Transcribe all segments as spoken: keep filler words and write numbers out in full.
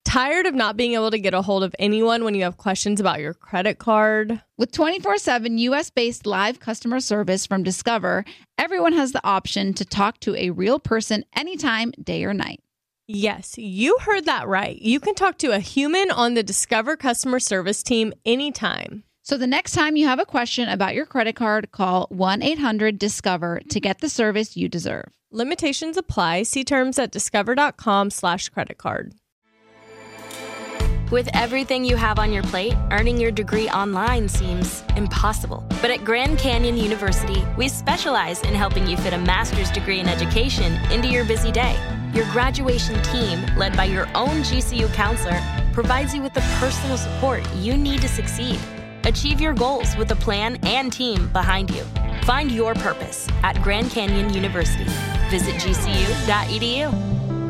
Tired of not being able to get a hold of anyone when you have questions about your credit card? With twenty-four seven U S-based live customer service from Discover, everyone has the option to talk to a real person anytime, day or night. Yes, you heard that right. You can talk to a human on the Discover customer service team anytime. So the next time you have a question about your credit card, call one eight hundred discover to get the service you deserve. Limitations apply. See terms at discover.com slash credit card. With everything you have on your plate, earning your degree online seems impossible. But at Grand Canyon University, we specialize in helping you fit a master's degree in education into your busy day. Your graduation team, led by your own G C U counselor, provides you with the personal support you need to succeed. Achieve your goals with a plan and team behind you. Find your purpose at Grand Canyon University. Visit g c u dot e d u.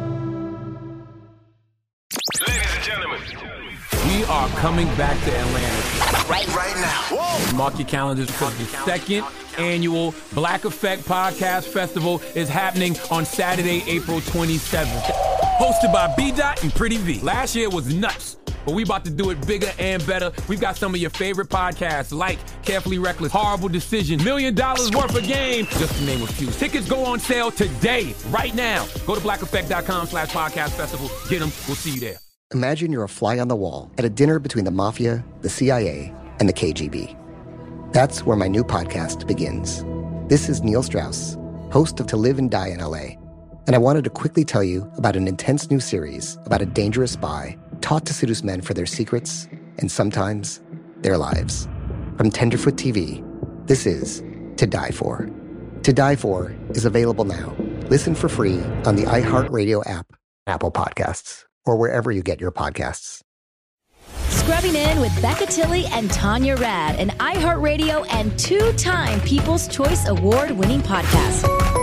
Ladies and gentlemen, we are coming back to Atlanta. Right, right now. Whoa. Mark your calendars because the second annual Black Effect Podcast Festival is happening on Saturday, April twenty-seventh. Hosted by B-Dot and Pretty V. Last year was nuts, but we about to do it bigger and better. We've got some of your favorite podcasts like Carefully Reckless, Horrible Decision, Million Dollars Worth of Game, just to name a few. Tickets go on sale today, right now. Go to blackeffect.com slash podcast festival. Get them. We'll see you there. Imagine you're a fly on the wall at a dinner between the mafia, the C I A, and the K G B. That's where my new podcast begins. This is Neil Strauss, host of To Live and Die in L A, and I wanted to quickly tell you about an intense new series about a dangerous spy taught to seduce men for their secrets and sometimes their lives. From Tenderfoot T V, this is To Die For. To Die For is available now. Listen for free on the iHeartRadio app, Apple Podcasts, or wherever you get your podcasts. Scrubbing In with Becca Tilley and Tanya Rad, an iHeartRadio and two-time People's Choice Award-winning podcast.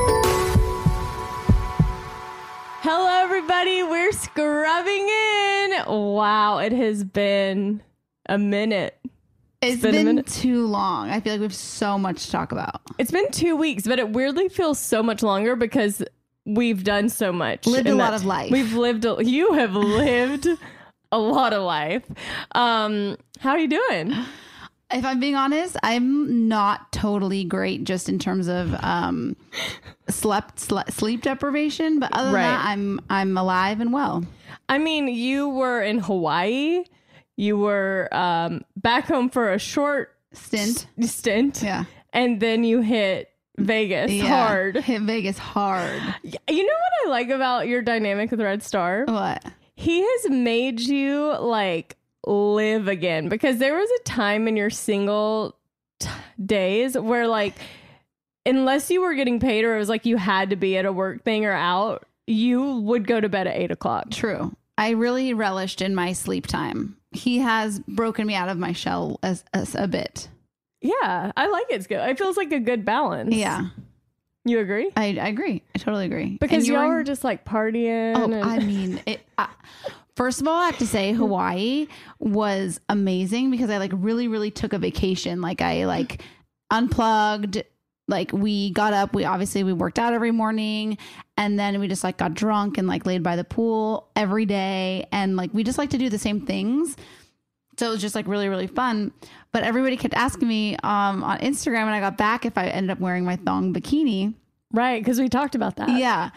Hello, everybody. We're scrubbing in. Wow, it has been a minute. It's, it's been, been a minute. too long. I feel like we have so much to talk about. It's been two weeks, but it weirdly feels so much longer because we've done so much. Lived a lot that of life. We've lived, a, you have lived a lot of life. Um, how are you doing? If I'm being honest, I'm not totally great just in terms of um, slept sle- sleep deprivation. But other than Right. that, I'm I'm alive and well. I mean, you were in Hawaii. You were um, back home for a short Stint. s- stint. Yeah. And then you hit Vegas Yeah. hard. Hit Vegas hard. You know what I like about your dynamic with Red Star? What? He has made you like live again, because there was a time in your single t- days where like, unless you were getting paid or it was like you had to be at a work thing or out, you would go to bed at eight o'clock. True. I really relished in my sleep time. He has broken me out of my shell as, as a bit. Yeah, I like it. It's good. It feels like a good balance. Yeah. You agree? I, I agree. I totally agree. Because And you y'all were were in- just like partying. Oh, and- I mean, it. I, first of all, I have to say Hawaii was amazing because I like really, really took a vacation. Like I like unplugged. Like we got up. We obviously we worked out every morning, and then we just like got drunk and like laid by the pool every day, and like we just like to do the same things. So it was just like really, really fun. But everybody kept asking me um, on Instagram when I got back if I ended up wearing my thong bikini. Right, because we talked about that. Yeah.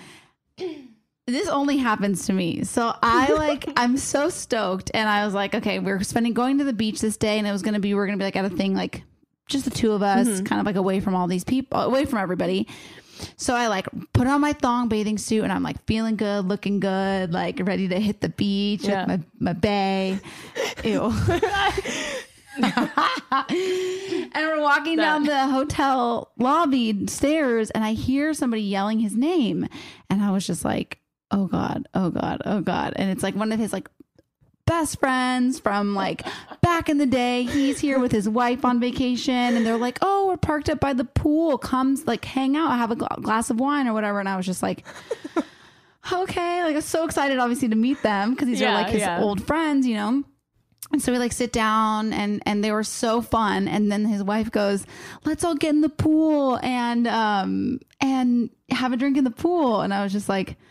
This only happens to me. So I like, I'm so stoked. And I was like, okay, we're spending, going to the beach this day. And it was going to be, we're going to be like at a thing, like just the two of us, Mm-hmm. kind of like away from all these people, away from everybody. So I like put on my thong bathing suit and I'm like feeling good, looking good, like ready to hit the beach Yeah. with my, my bae. Ew. And we're walking down the hotel lobby stairs and I hear somebody yelling his name. And I was just like, oh God, oh God, oh God. And it's like one of his like best friends from like back in the day. He's here with his wife on vacation and they're like, oh, we're parked up by the pool. Come like hang out, have a gl- glass of wine or whatever. And I was just like, okay. Like I was so excited obviously to meet them because these Yeah, are like his yeah. old friends, you know? And so we like sit down and, and they were so fun. And then his wife goes, let's all get in the pool and, um, and have a drink in the pool. And I was just like,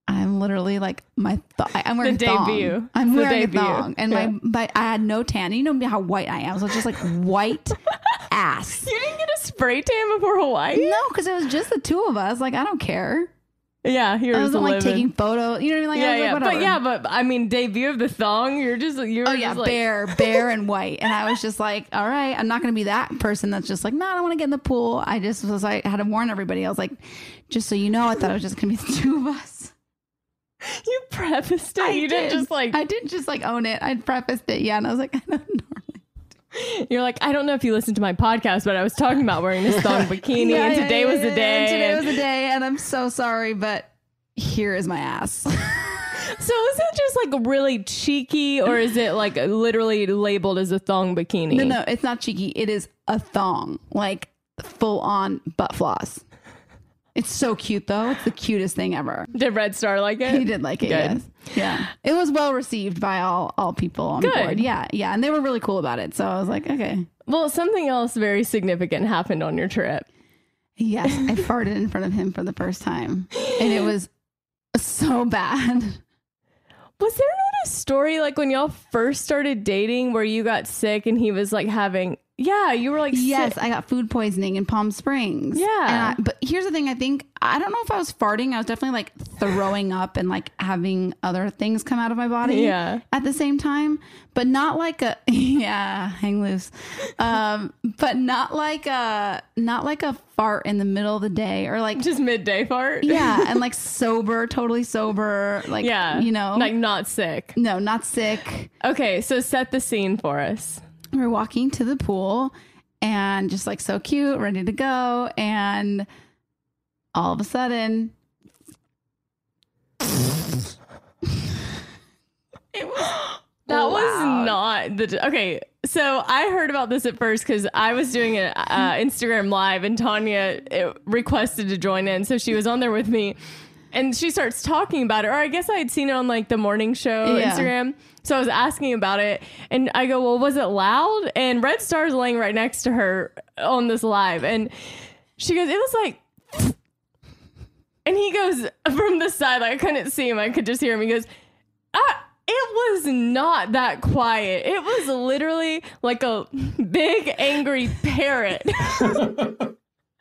I'm literally like my th- I'm wearing The a thong. debut. I'm It's the wearing debut. a thong, and Yeah. my but I had no tan. You know how white I am, so it's just like white ass. You didn't get a spray tan before Hawaii? No, because it was just the two of us. Like I don't care. Yeah, you're I just wasn't like living. taking photos. You know what I mean? Like, yeah, I was yeah, like, whatever. but yeah, but I mean, debut of the thong. You're just you're. Oh yeah, just like, bare, bare and white. And I was just like, all right, I'm not going to be that person that's just like, no, I don't want to get in the pool. I just was like, I had to warn everybody. I was like, just so you know, I thought it was just going to be the two of us. You prefaced it. I you did. didn't just like. I didn't just like own it. I prefaced it. Yeah. And I was like, I don't normally. You're like, I don't know if you listened to my podcast, but I was talking about wearing this thong bikini, Yeah, and yeah, today yeah, was the yeah, day. and Today was the day. And I'm so sorry, but here is my ass. So is it just like really cheeky, or is it like literally labeled as a thong bikini? No, no, it's not cheeky. It is a thong, like full on butt floss. It's so cute though. It's the cutest thing ever. Did Red Star like it? He did like it. Good. Yes. Yeah. It was well received by all all people on Good. board. Yeah. Yeah. And they were really cool about it. So I was like, okay. Well, something else very significant happened on your trip. Yes. I farted in front of him for the first time. And it was so bad. Was there not a story like when y'all first started dating where you got sick and he was like having, yeah, you were like, Yes, sick. I got food poisoning in Palm Springs. Yeah. And I, but here's the thing. I think, I don't know if I was farting. I was definitely like throwing up and like having other things come out of my body Yeah. at the same time, but not like a, yeah, hang loose. Um, but not like a, not like a fart in the middle of the day or like, just midday fart. yeah. And like sober, totally sober. Like, Yeah. you know, like not sick. no, not sick. Okay. So set the scene for us. We're walking to the pool and just like so cute, ready to go. And all of a sudden, it was That was loud. not the okay. So I heard about this at first because I was doing an uh, Instagram live and Tanya uh, requested to join in, so she was on there with me, and she starts talking about it. Or I guess I had seen it on like the morning show Yeah. Instagram, so I was asking about it, and I go, "Well, was it loud?" And Red Star's laying right next to her on this live, and she goes, "It was like." And he goes from the side, like I couldn't see him, I could just hear him. He goes, ah, it was not that quiet. It was literally like a big angry parrot. I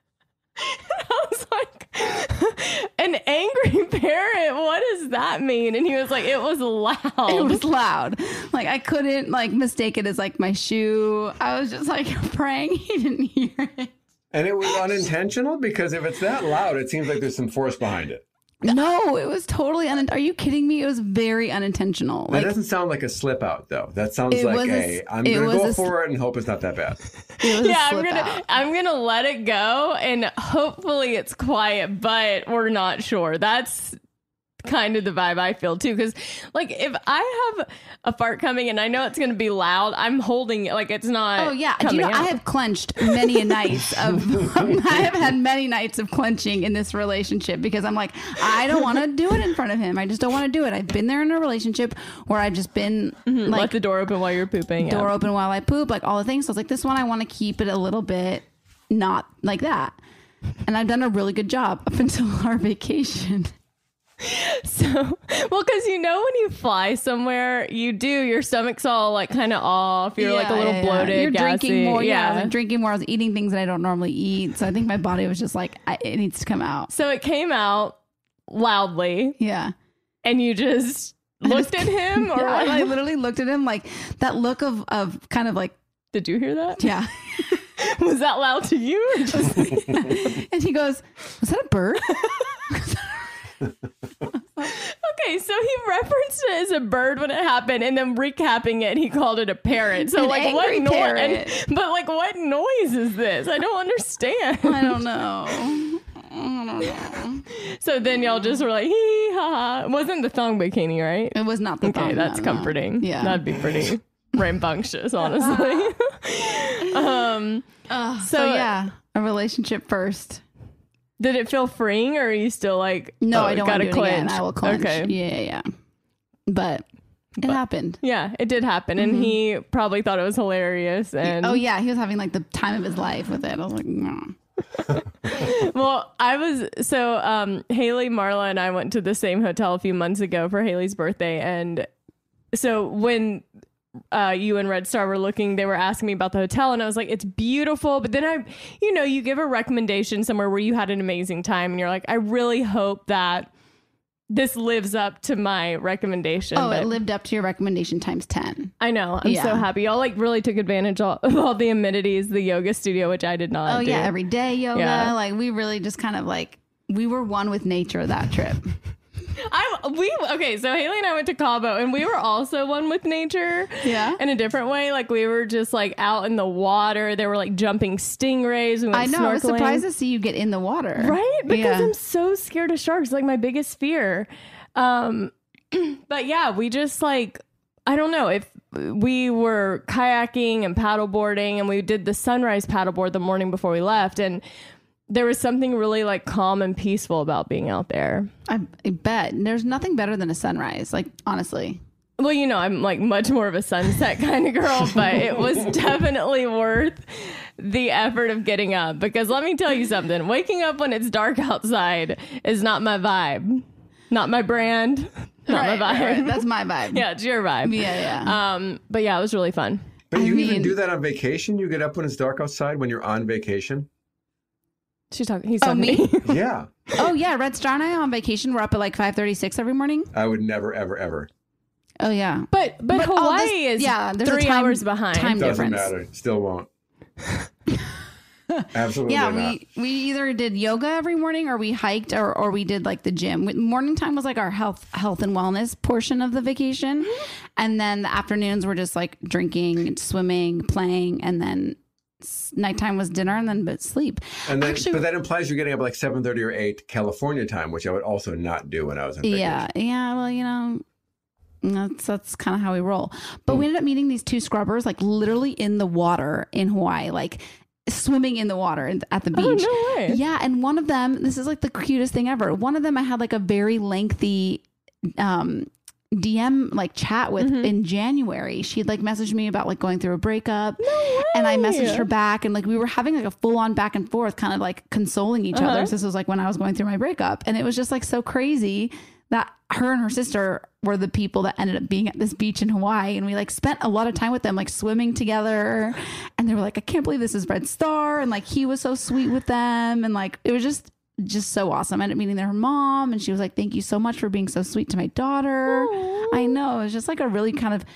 was like, an angry parrot? What does that mean? And he was like, it was loud. It was loud. Like I couldn't like mistake it as like my shoe. I was just like praying he didn't hear it. And it was unintentional because if it's that loud, it seems like there's some force behind it. No, it was totally un. Are you kidding me? It was very unintentional. That Like doesn't sound like a slip out, though. That sounds It like was a a, s- I'm it going to was go a for it and hope it's not that bad. it was yeah, a I'm slip gonna out. I'm gonna let it go and hopefully it's quiet, but we're not sure. That's kind of the vibe I feel too. Cause like if I have a fart coming and I know it's gonna be loud, I'm holding it like it's not. Oh yeah, do coming you know out. I have clenched many a nights of. I have had many nights of clenching in this relationship because I'm like, I don't want to do it in front of him. I just don't want to do it. I've been there in a relationship where I've just been let like the door open while you're pooping. door yeah. open while I poop, like all the things. So I was like, this one I want to keep it a little bit not like that. And I've done a really good job up until our vacation. So, well, because you know when you fly somewhere, you do your stomach's all like kind of off. You're like a Yeah, little yeah, yeah. bloated. You're gassy. drinking more. Yeah, I was yeah. like drinking more. I was eating things that I don't normally eat. So I think my body was just like, I, it needs to come out. So it came out loudly, Yeah. and you just looked at him, or Yeah, what? I literally looked at him like that look of, of kind of like, Did you hear that? yeah. Was that loud to you? Or just And he goes, was that a bird? okay, so he referenced it as a bird when it happened, and then recapping it, he called it a parrot. So An like, what angry noise? parrot. But like, what noise is this? I don't understand. I don't know. I don't know. So then y'all just were like, hee ha ha. It wasn't the thong bikini, right? It was not the Okay, thong, that's no, no. comforting. Yeah. That'd be pretty rambunctious, honestly. um, so, so yeah, a relationship first. did it feel freeing, or are you still like, No, oh, I don't want gotta to do it again. clench? I will clench. Okay. Yeah, yeah, yeah. But it happened. Yeah, it did happen, and he probably thought it was hilarious. And Oh yeah, he was having like the time of his life with it. I was like, no. Well, I was so um, Haley, Marla, and I went to the same hotel a few months ago for Haley's birthday, and so when uh, you and Red Star were looking, they were asking me about the hotel, and I was like, "It's beautiful." But then I, you know, you give a recommendation somewhere where you had an amazing time, and you're like, "I really hope that this lives up to my recommendation." Oh, but it lived up to your recommendation times ten. I know. I'm Yeah. so happy. Y'all like really took advantage of all the amenities, the yoga studio, which I did not. Oh, do. yeah. Every day yoga. Yeah. Like, we really just kind of like, we were one with nature that trip. I we okay. So Haley and I went to Cabo, and we were also one with nature. Yeah. In a different way. Like we were just like out in the water. There were like jumping stingrays. We went I know. I was snorkeling. surprised to see you get in the water. Right? Because Yeah. I'm so scared of sharks. Like my biggest fear. Um, but yeah, we just like, I don't know if we were kayaking and paddleboarding, and we did the sunrise paddleboard the morning before we left. And there was something really like calm and peaceful about being out there. I, I bet. There's nothing better than a sunrise. Like, honestly. Well, you know, I'm like much more of a sunset kind of girl, but it was definitely worth the effort of getting up, because let me tell you something, waking up when it's dark outside is not my vibe. Not my brand. Not Right, my vibe. right, right. That's my vibe. Yeah, it's your vibe. Yeah, yeah. Um, but yeah, it was really fun. But I you even mean- do that on vacation? You get up when it's dark outside when you're on vacation? She's talking. He's Oh, talking me? to me. Yeah. Oh, yeah. Red Star and I on vacation. We're up at like five thirty-six every morning. I would never, ever, ever. Oh, yeah. But but, But Hawaii all this- is yeah, there's a three time- hours behind. time Doesn't difference. matter. Still won't. Absolutely Yeah, not. we, we either did yoga every morning, or we hiked, or, or we did like the gym. We- Morning time was like our health health and wellness portion of the vacation. And then the afternoons were just like drinking, swimming, playing. And then s- nighttime was dinner, and then but sleep. And then, Actually- but that implies you're getting up like seven thirty or eight California time, which I would also not do when I was on vacation. Yeah, yeah. Well, you know, that's that's kind of how we roll. But we ended up meeting these two scrubbers, like literally in the water in Hawaii, like swimming in the water in- at the beach. Oh, no way. Yeah, and one of them, this is like the cutest thing ever. One of them, I had like a very lengthy um D M like chat with in January. She'd like messaged me about like going through a breakup, and I messaged her back, and like we were having like a full on back and forth, kind of like consoling each other. So this was like when I was going through my breakup, and it was just like so crazy that her and her sister were the people that ended up being at this beach in Hawaii, and we like spent a lot of time with them, like swimming together. And they were like, I can't believe this is Red Star, and like he was so sweet with them, and like it was just just so awesome. I ended up meeting their mom, and she was like, thank you so much for being so sweet to my daughter. I know, it was just like a really kind of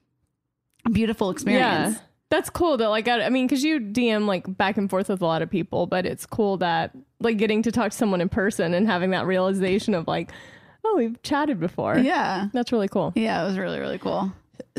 beautiful experience. Yeah. That's cool that like I, I mean, because you D M like back and forth with a lot of people, but it's cool that like getting to talk to someone in person and having that realization of like, oh, we've chatted before. Yeah. That's really cool. Yeah, it was really, really cool.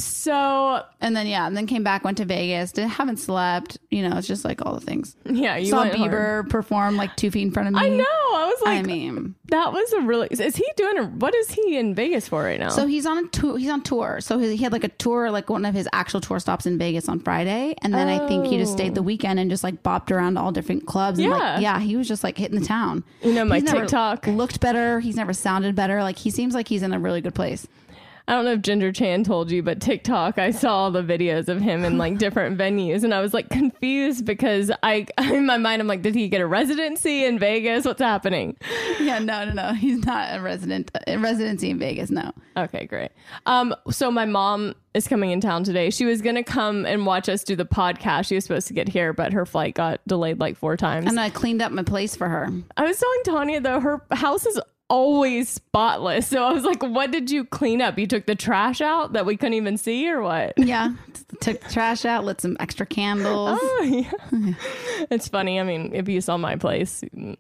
So And then, yeah, and then came back, went to Vegas, did, haven't slept. You know, it's just like all the things. yeah, you Saw went hard. Bieber perform like two feet in front of me. I know. I was like, I mean, that was a really. Is he doing? A, what is he in Vegas for right now? so he's on a tour. He's on tour. So he, he had like a tour, like one of his actual tour stops in Vegas on Friday, and then I think he just stayed the weekend and just like bopped around to all different clubs. And Yeah. like, yeah, he was just like hitting the town. You know, my He's never TikTok. looked better. He's never sounded better. Like he seems like he's in a really good place. I don't know if Ginger Chan told you, but TikTok, I saw all the videos of him in like different venues, and I was like confused because I, in my mind, I'm like, did he get a residency in Vegas? What's happening? Yeah, no, no, no. He's not a resident a residency in Vegas. No. Okay, great. Um, so my mom is coming in town today. She was gonna come and watch us do the podcast. She was supposed to get here, but her flight got delayed like four times. And I cleaned up my place for her. I was telling Tanya though, her house is always spotless. So I was like, what did you clean up? You took the trash out that we couldn't even see, or what? Yeah. Took the trash out, lit some extra candles. Oh, yeah. It's funny. I mean, if you saw my place, you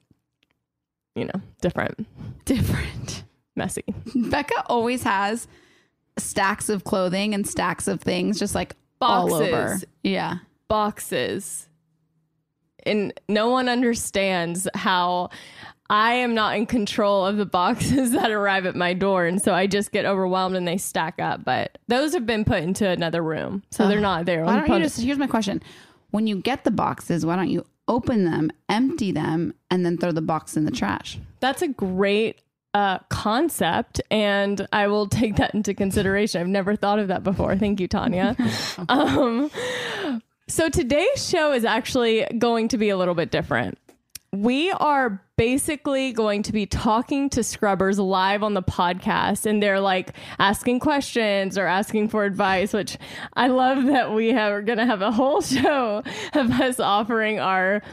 know, different, Different. messy. Becca always has stacks of clothing and stacks of things just like all over. Boxes. Yeah. Boxes. And no one understands how I am not in control of the boxes that arrive at my door. And so I just get overwhelmed and they stack up. But those have been put into another room. So they're not there. Why On don't you pub- just, here's my question. When you get the boxes, why don't you open them, empty them, and then throw the box in the trash? That's a great uh, concept, and I will take that into consideration. I've never thought of that before. Thank you, Tanya. um, so today's show is actually going to be a little bit different. we are basically going to be talking to scrubbers live on the podcast, and they're like asking questions or asking for advice, which I love that we have, are going to have a whole show of us offering our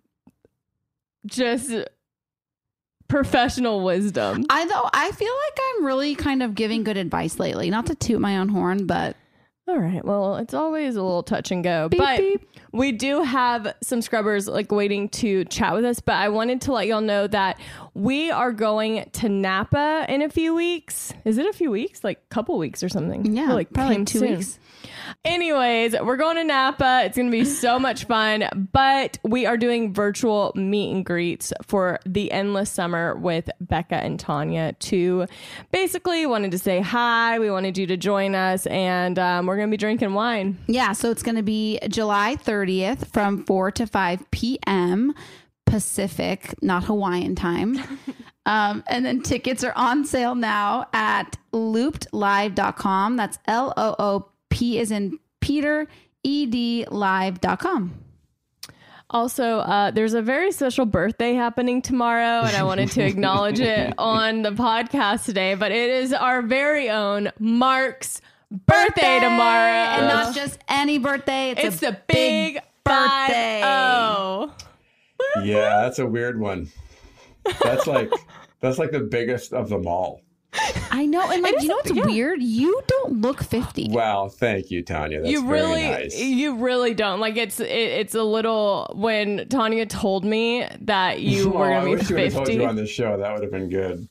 just professional wisdom. I though I feel like I'm really kind of giving good advice lately. Not to toot my own horn, but All right. Well, it's always a little touch and go, beep, but beep. we do have some scrubbers like waiting to chat with us. But I wanted to let y'all know that we are going to Napa in a few weeks. Is it a few weeks? Like a couple weeks or something? Yeah, like probably came two soon. weeks. Anyways, we're going to Napa. It's going to be so much fun, but we are doing virtual meet and greets for the Endless Summer with Becca and Tanya to basically wanted to say hi. We wanted you to join us, and um, we're going to be drinking wine. Yeah, so it's going to be July thirtieth from four to five p.m. Pacific, not Hawaiian time. Um, and then tickets are on sale now at looped live dot com. That's L O O P as in Peter, E D live dot com. Also, uh, there's a very special birthday happening tomorrow, and I wanted to acknowledge it on the podcast today, but it is our very own Mark's birthday, tomorrow. And not just any birthday. It's, It's a the big birthday. Oh. Yeah, that's a weird one. That's like that's like the biggest of them all. I know. And like, It you know is- what's yeah. weird? You don't look fifty. Wow, thank you, Tanya. That's You very really, nice. you really don't. Like it's, it, it's a little. When Tanya told me that you Oh, were I gonna be wish you would have told fifty, you on this show. That would have been good.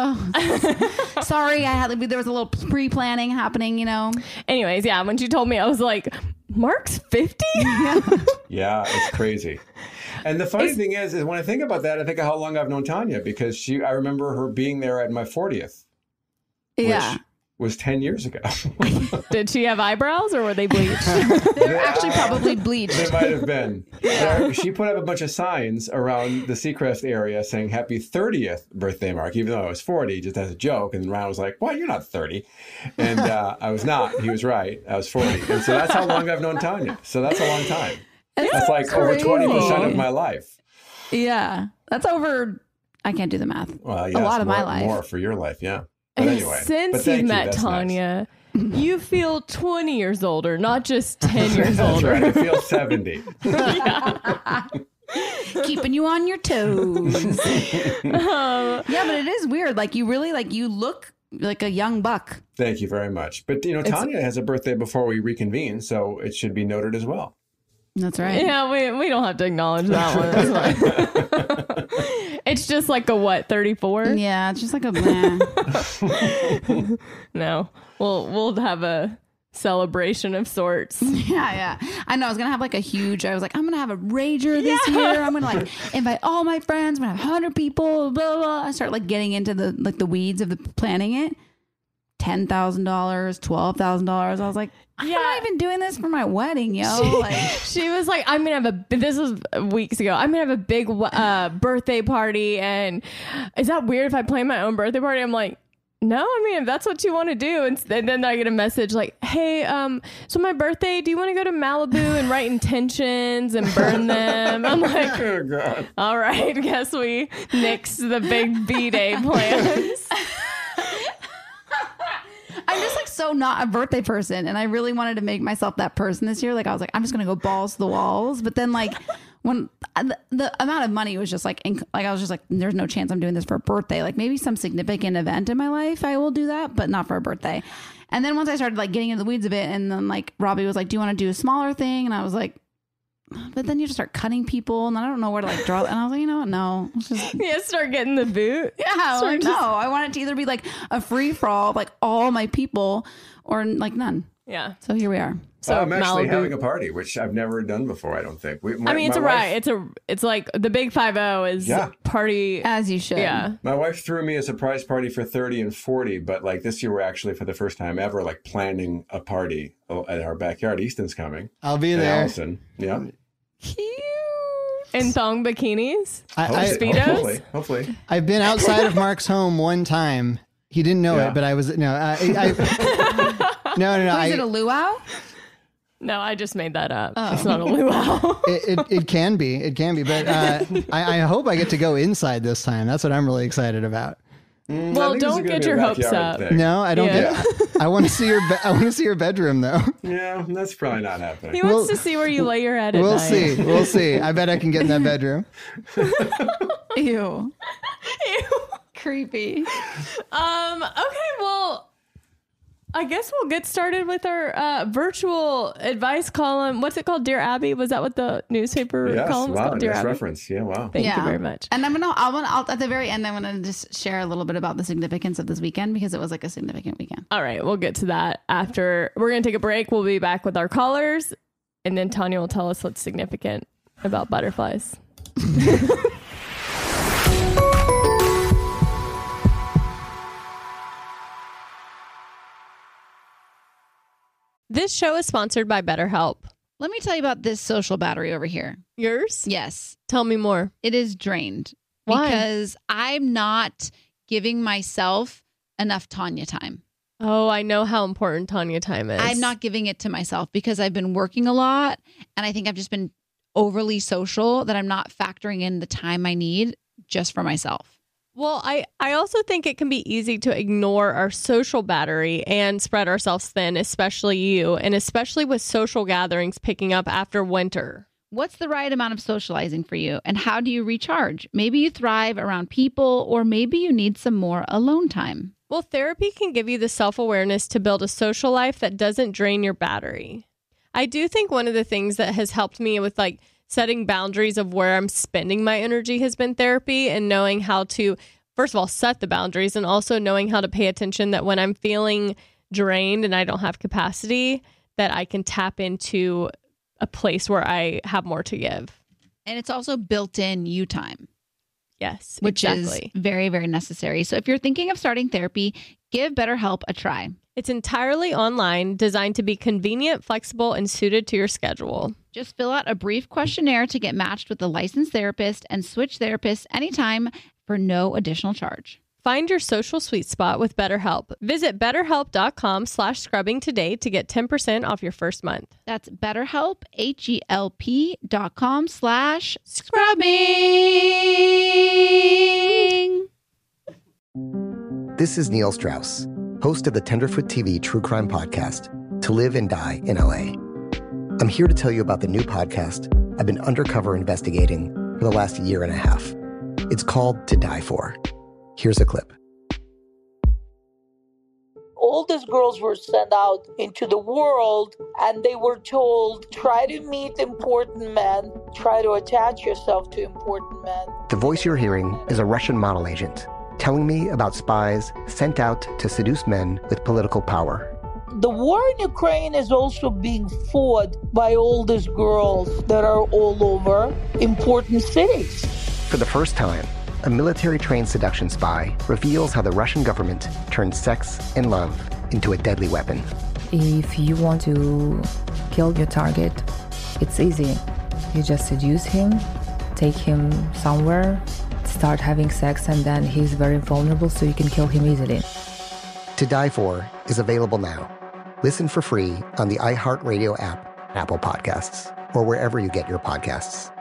Oh. Sorry, I had there was a little pre-planning happening, you know. anyways, yeah. When she told me, I was like, "Mark's fifty? Yeah, it's crazy. And the funny thing is, is when I think about that, I think of how long I've known Tanya because she, I remember her being there at my fortieth, Yeah. which was ten years ago. Did she have eyebrows or were they bleached?" They're actually probably bleached. They might have been. There- she put up a bunch of signs around the Seacrest area saying happy thirtieth birthday, Mark, even though I was forty, just as a joke. And Ryan was like, "What? You're not thirty." And uh, I was not. He was right. I was forty. And so that's how long I've known Tanya. So that's a long time. That's like over crazy. twenty percent of my life. Yeah. That's over I can't do the math. Well, a yes, lot of more, my life. More for your life, yeah. But anyway. but Since thank you've you, met that's nice. Tanya, you feel twenty years older, not just ten years That's older. right. I feel seventy. Keeping you on your toes. Um, Yeah, but it is weird. Like you really like you look like a young buck. Thank you very much. But, you know, Tanya has a birthday before we reconvene, so it should be noted as well. That's right. yeah, we we don't have to acknowledge that one. It's fine. It's just like a what, thirty-four? Yeah, it's just like a blah. No, we'll we'll have a celebration of sorts. Yeah, yeah. I know. I was gonna have like a huge. I was like, I'm gonna have a rager this year. I'm gonna like invite all my friends. I'm gonna have a hundred people. Blah, blah blah. I start like getting into the like the weeds of the planning it. Ten thousand dollars, twelve thousand dollars. I was like, I'm Yeah. not even doing this for my wedding, yo. Like, She was like, I'm gonna have a. This was weeks ago. I'm gonna have a big uh, birthday party, and is that weird if I plan my own birthday party? I'm like, no. I mean, if that's what you want to do, and, and then I get a message like, hey, um, so my birthday. Do you want to go to Malibu and write intentions and burn them? I'm like, Oh, God. all right, guess we nixed the big B day plans. I'm just like so not a birthday person, and I really wanted to make myself that person this year. Like I was like, I'm just gonna go balls to the walls. But then like when the, the amount of money was just like, inc- like I was just like, there's no chance I'm doing this for a birthday. Like maybe some significant event in my life, I will do that, but not for a birthday. And then once I started like getting into the weeds a bit, and then like Robbie was like, do you want to do a smaller thing? And I was like, but then you just start cutting people, and I don't know where to like draw. And I was like, you know what? No, let's just Yeah, start getting the boot. yeah, I was Start like, just- no. I want it to either be like a free for all of like all my people, or like none. Yeah. So here we are. So I'm actually Malibu. having a party, which I've never done before, I don't think. We, my, I mean, it's my a wife- right. It's a. It's like the big five zero is Yeah. party. As you should. Yeah. My wife threw me a surprise party for thirty and forty, but like this year we're actually for the first time ever like planning a party at our backyard. Easton's coming. I'll be And there. Allison. Yeah. In thong bikinis. I, I, Hopefully. Speedos? Hopefully. Hopefully. I've been outside of Mark's home one time. He didn't know Yeah. it, but I was no. I, I, no, no, no. Is I, it a luau? No, I just made that up. Oh. It's not a luau. It, it, it can be. It can be. But uh, I, I hope I get to go inside this time. That's what I'm really excited about. Mm, Well, I think this is don't gonna get be a your hopes backyard up. thing. No, I don't Yeah. get I want to see your be- I want to see your bedroom though. Yeah, that's probably not happening. He wants We'll- to see where you lay your head at We'll night. see. We'll see. I bet I can get in that bedroom. Ew. Creepy. Um, okay, well, I guess we'll get started with our uh, virtual advice column. What's it called? Dear Abby? Was that what the newspaper Yes, column was wow, called? Dear nice Abby? reference. Yeah, wow. Thank you very much. And I'm gonna, I want, I'll, at the very end, I'm gonna just share a little bit about the significance of this weekend because it was like a significant weekend. All right, we'll get to that after. We're going to take a break. We'll be back with our callers, and then Tanya will tell us what's significant about butterflies. This show is sponsored by BetterHelp. Let me tell you about this social battery over here. Yours? Yes, Tell me more. it is drained Why? because I'm not giving myself enough Tanya time. Oh, I know how important Tanya time is. I'm not giving it to myself because I've been working a lot and I think I've just been overly social that I'm not factoring in the time I need just for myself. Well, I, I also think it can be easy to ignore our social battery and spread ourselves thin, especially you, and especially with social gatherings picking up after winter. What's the right amount of socializing for you and how do you recharge? Maybe you thrive around people or maybe you need some more alone time. Well, therapy can give you the self-awareness to build a social life that doesn't drain your battery. I do think one of the things that has helped me with like setting boundaries of where I'm spending my energy has been therapy and knowing how to, first of all, set the boundaries and also knowing how to pay attention that when I'm feeling drained and I don't have capacity, that I can tap into a place where I have more to give. And it's also built in you time. Yes, Which exactly. is very, very necessary. So if you're thinking of starting therapy, give BetterHelp a try. It's entirely online, designed to be convenient, flexible, and suited to your schedule. Just fill out a brief questionnaire to get matched with a licensed therapist and switch therapists anytime for no additional charge. Find your social sweet spot with BetterHelp. Visit betterhelp.com slash scrubbing today to get ten percent off your first month. That's BetterHelp, H-E-L-P dot com slash scrubbing. This is Neil Strauss, host of the Tenderfoot T V true crime podcast, To Live and Die in L A. I'm here to tell you about the new podcast I've been undercover investigating for the last year and a half. It's called To Die For. Here's a clip. All these girls were sent out into the world and they were told, try to meet important men, try to attach yourself to important men. The voice you're hearing is a Russian model agent telling me about spies sent out to seduce men with political power. The war in Ukraine is also being fought by all these girls that are all over important cities. For the first time, a military-trained seduction spy reveals how the Russian government turned sex and love into a deadly weapon. If you want to kill your target, it's easy. You just seduce him, take him somewhere, start having sex, and then he's very vulnerable, so you can kill him easily. To Die For is available now. Listen for free on the iHeartRadio app, Apple Podcasts, or wherever you get your podcasts.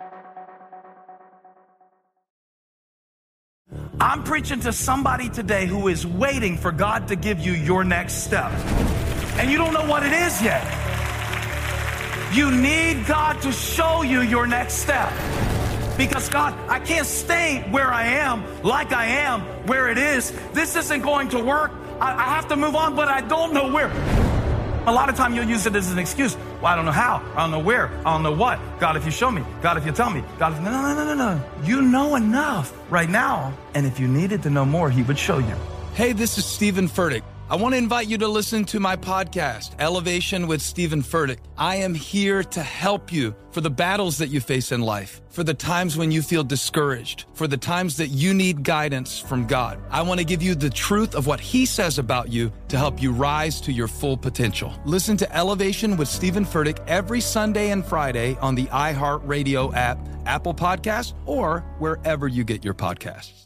I'm preaching to somebody today who is waiting for God to give you your next step. And you don't know what it is yet. You need God to show you your next step. Because God, I can't stay where I am, like I am, where it is. This isn't going to work. I, I have to move on, but I don't know where. A lot of time you'll use it as an excuse. Well, I don't know how. I don't know where. I don't know what. God, if you show me. God, if you tell me. God, if... No, no, no, no, no. You know enough right now. And if you needed to know more, he would show you. Hey, this is Stephen Furtick. I want to invite you to listen to my podcast, Elevation with Stephen Furtick. I am here to help you for the battles that you face in life, for the times when you feel discouraged, for the times that you need guidance from God. I want to give you the truth of what he says about you to help you rise to your full potential. Listen to Elevation with Stephen Furtick every Sunday and Friday on the iHeartRadio app, Apple Podcasts, or wherever you get your podcasts.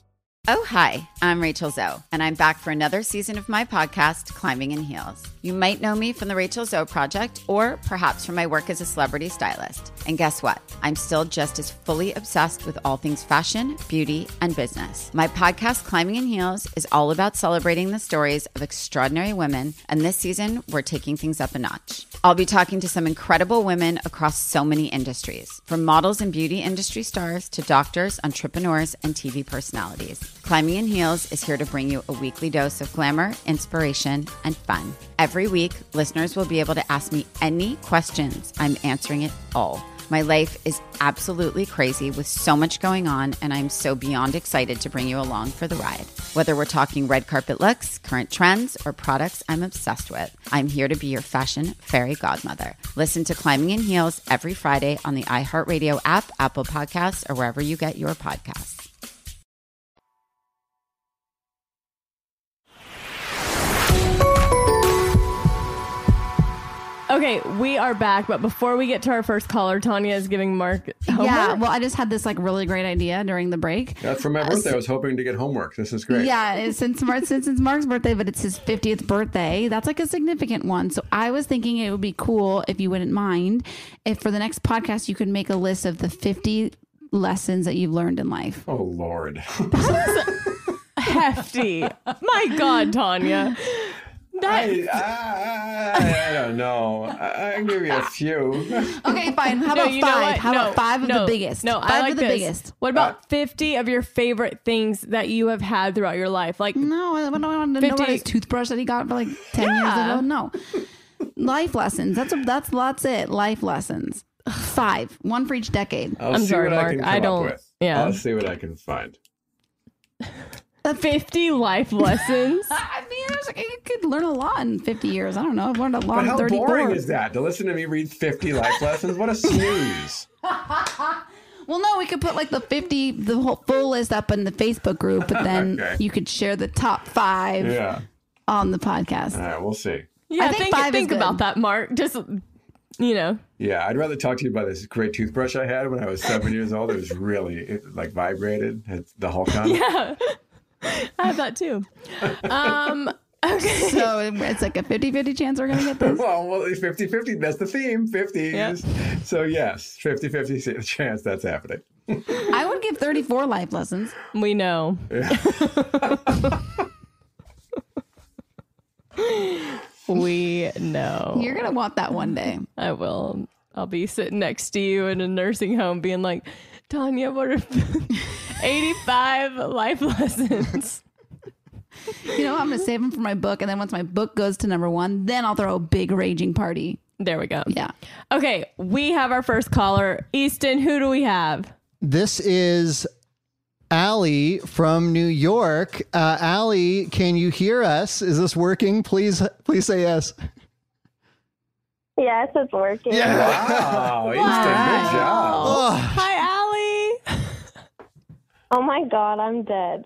Oh, hi, I'm Rachel Zoe, and I'm back for another season of my podcast, Climbing in Heels. You might know me from the Rachel Zoe Project, or perhaps from my work as a celebrity stylist. And guess what? I'm still just as fully obsessed with all things fashion, beauty, and business. My podcast, Climbing in Heels, is all about celebrating the stories of extraordinary women, and this season, we're taking things up a notch. I'll be talking to some incredible women across so many industries, from models and beauty industry stars to doctors, entrepreneurs, and T V personalities. Climbing in Heels is here to bring you a weekly dose of glamour, inspiration, and fun. Every week, listeners will be able to ask me any questions. I'm answering it all. My life is absolutely crazy with so much going on, and I'm so beyond excited to bring you along for the ride. Whether we're talking red carpet looks, current trends, or products I'm obsessed with, I'm here to be your fashion fairy godmother. Listen to Climbing in Heels every Friday on the iHeartRadio app, Apple Podcasts, or wherever you get your podcasts. Okay, we are back, but before we get to our first caller, Tanya is giving Mark homework. Yeah, well, I just had this like really great idea during the break. That's for my birthday. I was hoping to get homework. This is great. Yeah, it's since Mark, since it's Mark's birthday, but it's his fiftieth birthday. That's like a significant one. So I was thinking it would be cool, if you wouldn't mind, if for the next podcast you could make a list of the fifty lessons that you've learned in life. Oh, Lord. Hefty. My God, Tanya. I, I, I don't know. I, I can give you a few. Okay, fine. How No, about you know five? what? How No, about five of no, the biggest? No, five I like of the this. biggest. What about fifty of your favorite things that you have had throughout your life? Like No, I don't want to know about his toothbrush that he got for like ten Yeah. years ago. No, life lessons. That's a, that's that's it. Life lessons. Five, one for each decade. I'll I'm see sorry, what I Mark. can come I don't- up with. yeah. I'll see what I can find. fifty life lessons. I mean, I was like, you could learn a lot in fifty years. I don't know. I've learned a lot But in how thirty-four. boring is that? To listen to me read fifty life lessons? What a snooze. Well, no, we could put like the fifty, the whole full list up in the Facebook group, but then Okay. you could share the top five Yeah. on the podcast. All right, we'll see. Yeah, I think think, five is think good. about that, Mark. Just, you know. Yeah, I'd rather talk to you about this great toothbrush I had when I was seven years old. It was really, it like vibrated. It's the Hulk on it. Yeah. I have that too. Um, okay. So it's like a fifty-fifty chance we're going to get this. Well, well, fifty-fifty, that's the theme, fifties. Yeah. So yes, fifty-fifty chance that's happening. I would give thirty-four life lessons. We know. We know. You're going to want that one day. I will. I'll be sitting next to you in a nursing home being like, Tanya, what are eighty-five life lessons? You know, I'm going to save them for my book. And then once my book goes to number one, then I'll throw a big raging party. There we go. Yeah. Okay, we have our first caller. Easton, who do we have? This is Allie from New York. Uh, Allie, can you hear us? Is this working? Please, please say yes. Yes, it's working. Wow, Easton, good job. Oh, Hi, Allie. Oh my God, I'm dead.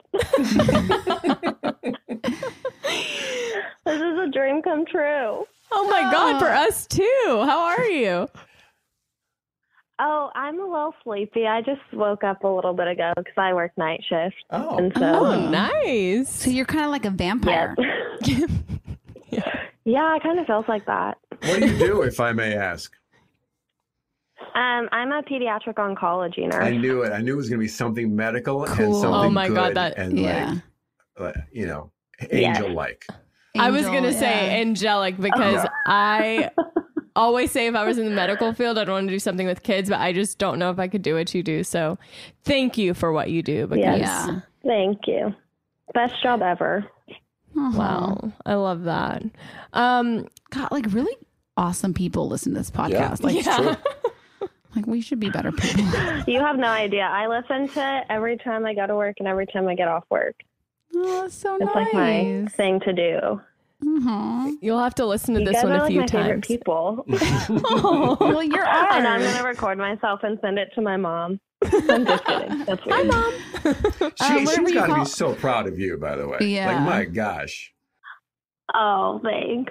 This is a dream come true. Oh my God, for us too. How are you? Oh, I'm a little sleepy. I just woke up a little bit ago because I work night shift. Oh. And so, Oh, nice. So you're kind of like a vampire. yeah, it kind of feels like that. What do you do, if I may ask? Um, I'm a pediatric oncology nurse. I knew it. I knew it was going to be something medical and Cool. something Oh my good God, that- and Yeah. like, like, you know, Yes. angel-like. I was Angel, going to say yeah. angelic because I always say if I was in the medical field, I'd want to do something with kids, but I just don't know if I could do what you do. So thank you for what you do. Because, Yes. Yeah. Thank you. Best job ever. Uh-huh. wow, I love that. Um, God, like really awesome people listen to this podcast. Like, yeah. like we should be better people. You have no idea. I listen to it every time I go to work and every time I get off work. Oh, that's so It's nice. like my thing to do. Uh-huh. You'll have to listen to You this guys one are a like few my favorite times. people. Well, you're ours. And I'm going to record myself and send it to my mom. I'm just kidding. That's weird. Hi, Mom. She, Uh, whatever she's you got to call- be so proud of you, by the way. Yeah. Like, my gosh. Oh, thanks.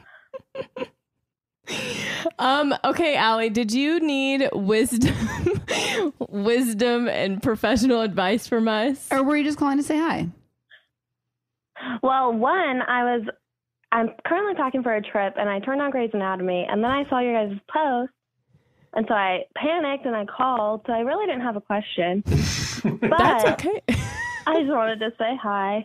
Um, okay, Allie, did you need wisdom? wisdom and professional advice from us? Or were you just calling to say hi? Well, one, I was, I'm currently packing for a trip, and I turned on Grey's Anatomy, and then I saw your guys' post, and so I panicked and I called, so I really didn't have a question. But That's okay. I just wanted to say hi.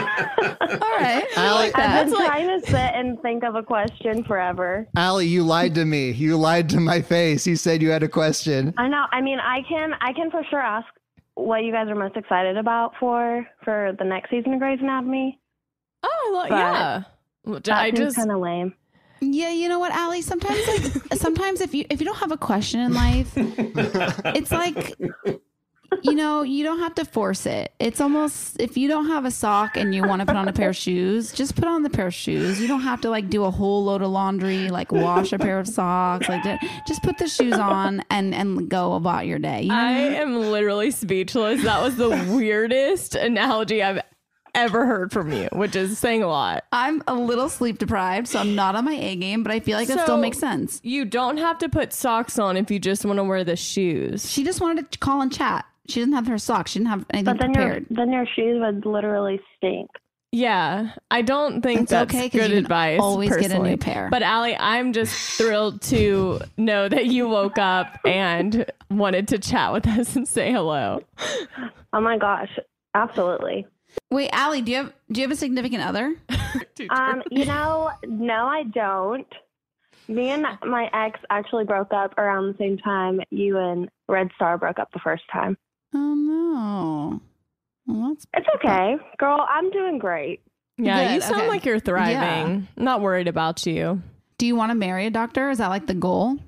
All right. Allie, I've been trying to sit and think of a question forever. Allie, you lied to me. You lied to my face. You said you had a question. I know. I mean, I can, I can for sure ask what you guys are most excited about for for the next season of Grey's Anatomy. Oh, well, But yeah. Well, That I seems just kind of lame. Yeah, you know what, Allie? Sometimes, like, sometimes if you if you don't have a question in life, it's like, you know, you don't have to force it. It's almost, if you don't have a sock and you want to put on a pair of shoes, just put on the pair of shoes. You don't have to like do a whole load of laundry, like wash a pair of socks, like just put the shoes on and and go about your day. You know? I am literally speechless. That was the weirdest analogy I've ever heard from you, which is saying a lot. I'm a little sleep deprived, so I'm not on my A game, but I feel like that So, still makes sense. You don't have to put socks on if you just want to wear the shoes. She just wanted to call and chat. She didn't have her socks. She didn't have anything But then your prepared. then your shoes would literally stink. Yeah, I don't think It's that's okay, 'cause good you can advice. always get a personally. new pair. But Allie, I'm just thrilled to know that you woke up and wanted to chat with us and say hello. Oh my gosh, absolutely. Wait, Allie, do you have do you have a significant other? Um, you know, no, I don't. Me and my ex actually broke up around the same time you and Red Star broke up the first time. Oh no. Well, that's It's okay, girl. I'm doing great. Yeah, Good, you sound okay. like you're thriving. I'm not worried about you. Do you want to marry a doctor? Is that like the goal?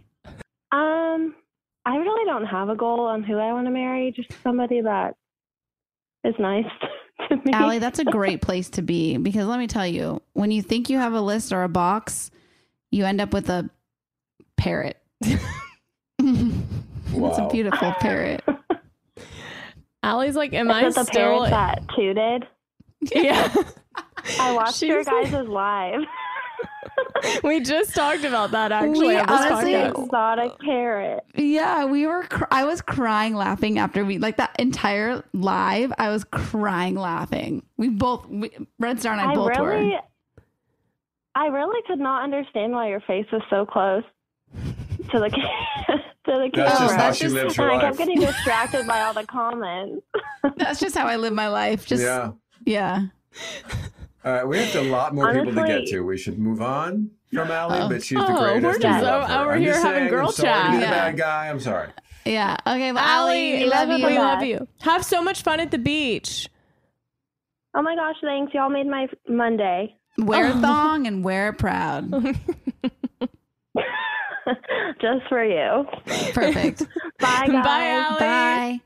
Um, I really don't have a goal on who I want to marry. Just somebody that is nice to me. Allie, that's a great place to be because let me tell you, when you think you have a list or a box, you end up with a parrot. It's a beautiful parrot. Allie's like, am Is I it the still? parrot that tooted? Yeah. I watched your She's- guys' live. We just talked about that actually. We on this honestly- podcast. Exotic parrot. Yeah, we were. Cr- I was crying laughing after we like that entire live. I was crying laughing. We both, we, Red Star and I, I both really, were. I really could not understand why your face was so close to the ca- to the camera. That's just how that's she just- lives and her I life. kept getting distracted by all the comments. That's just how I live my life. Just yeah. yeah. All right, we have a lot more people to get Honestly- to. We should move on from Allie, but she's the Oh, we're greatest. just We love o- her. over I'm here just having saying, girl I'm sorry to chat. be the Yeah. bad guy. I'm sorry. Yeah. Okay. Well, Allie, Allie, we love you. we love you. Have so much fun at the beach. Oh my gosh, thanks. Y'all made my Monday. Wear a Oh. thong and wear it proud. Just for you. Perfect. Bye, guys. Bye, Allie. Bye.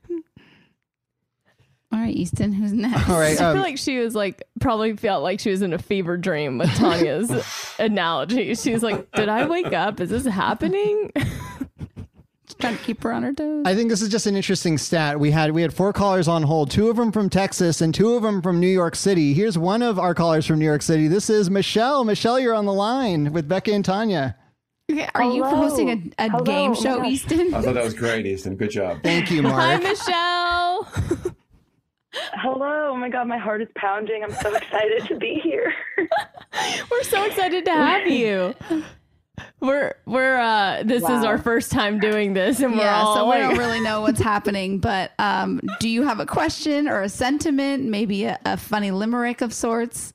All right, Easton, who's next? All right. I Um, feel like she was like probably felt like she was in a fever dream with Tanya's analogy. She was like, "Did I wake up? Is this happening?" Just trying to keep her on her toes. I think this is just an interesting stat. We had we had four callers on hold, two of them from Texas and two of them from New York City. Here's one of our callers from New York City. This is Michelle. Michelle, you're on the line with Becca and Tanya. Okay, are you Hello. hosting a, a Hello. game Oh my show, gosh. Easton? I thought that was great, Easton. Good job. Thank you, Hi, Mark. Michelle. Hello. Oh my God, my heart is pounding. I'm so excited to be here. We're so excited to have you. We're we're uh this is Wow. our first time doing this and we're Yeah, all so we like, don't really know what's happening. But um, do you have a question or a sentiment? Maybe a, a funny limerick of sorts?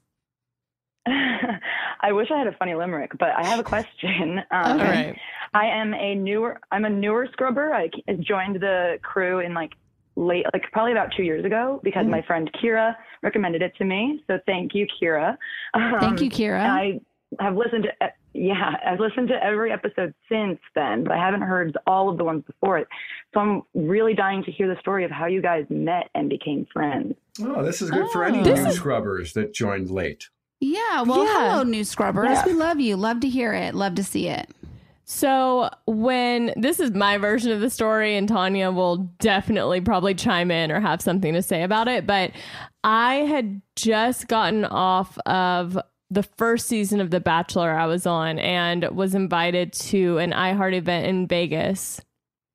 I wish I had a funny limerick, but I have a question. Um, all right. I am a newer. I'm a newer scrubber. I c- joined the crew in like late, like probably about two years ago because my friend Kira recommended it to me. So thank you, Kira. Um, Thank you, Kira. and I have listened to, yeah, I've listened to every episode since then, but I haven't heard all of the ones before it. So I'm really dying to hear the story of how you guys met and became friends. Oh, this is good for Oh. any This new is- scrubbers that joined late. Yeah. Well, Yeah. hello, new scrubbers. Yeah. We love you. Love to hear it. Love to see it. So when this is my version of the story, and Tanya will definitely probably chime in or have something to say about it, but I had just gotten off of the first season of The Bachelor I was on and was invited to an iHeart event in Vegas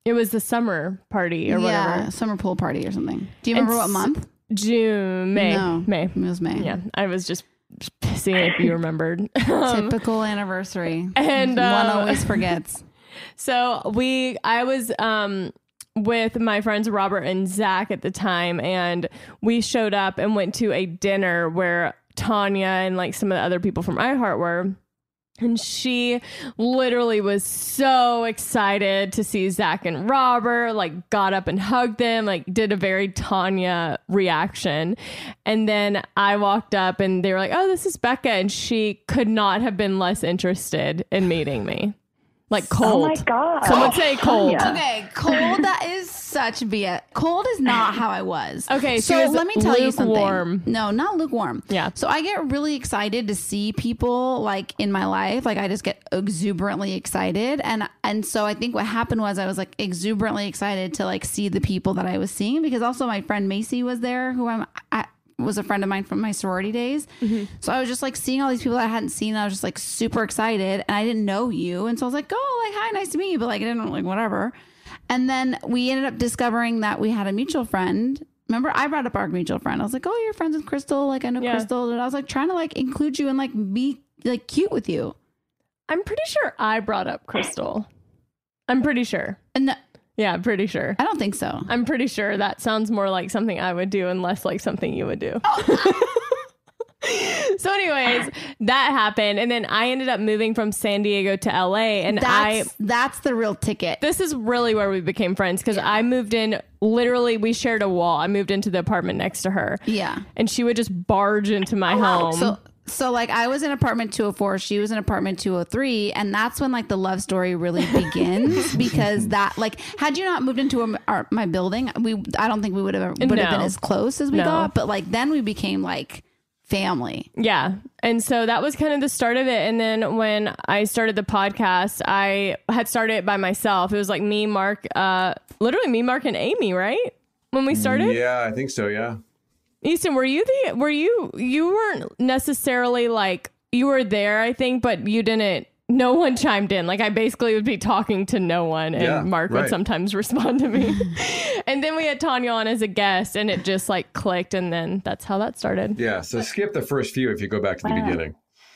It was the summer party or yeah, whatever. summer pool party or something. Do you remember It's what month? June, May. No, May. It was May. Yeah, I was just seeing if you remembered. Um, Typical anniversary. And one uh, always forgets. So we, I was um, with my friends Robert and Zach at the time, and we showed up and went to a dinner where Tanya and like some of the other people from iHeart were. And she literally was so excited to see Zach and Robert, like got up and hugged them, like did a very Tanya reaction. And then I walked up and they were like, oh, this is Becca. And she could not have been less interested in meeting me. Like cold. Oh my God. Someone say cold. Tanya. Okay, cold. That is such B S. Cold is not how I was. Okay, so she was let me tell you something. lukewarm. No, not lukewarm. Yeah. So I get really excited to see people like in my life. Like I just get exuberantly excited, and and so I think what happened was I was like exuberantly excited to like see the people that I was seeing, because also my friend Macy was there, who I'm. I, was a friend of mine from my sorority days. Mm-hmm. So I was just like seeing all these people that I hadn't seen. And I was just like super excited, and I didn't know you. And so I was like, oh, like, hi, nice to meet you. But like, I didn't like whatever. And then we ended up discovering that we had a mutual friend. Remember, I brought up our mutual friend. I was like, oh, you're friends with Crystal. Like, I know Yeah. Crystal. And I was like trying to like include you and like be like cute with you. I'm pretty sure I brought up Crystal. I'm pretty sure. And yeah, I'm pretty sure. I don't think so. I'm pretty sure that sounds more like something I would do and less like something you would do. So anyways, that happened. And then I ended up moving from San Diego to L A. And that's, I that's the real ticket. This is really where we became friends, because I moved in, literally, we shared a wall. I moved into the apartment next to her. Yeah. And she would just barge into my home. So So like I was in apartment two oh four, she was in apartment two oh three, and that's when like the love story really begins, because that like had you not moved into a, our, my building, we I don't think we would have would have No. been as close as we No. got, but like then we became like family. Yeah. And so that was kind of the start of it. And then when I started the podcast, I had started it by myself. It was like me, Mark, uh, literally me, Mark, and Amy, right? When we started? Yeah, I think so. Yeah. Easton, were you the, were you, you weren't necessarily like, you were there, I think, but you didn't, no one chimed in. Like I basically would be talking to no one, and Yeah, Mark would right. sometimes respond to me. And then we had Tanya on as a guest, and it just like clicked, and then that's how that started. Yeah. So skip the first few if you go back to the Wow. beginning.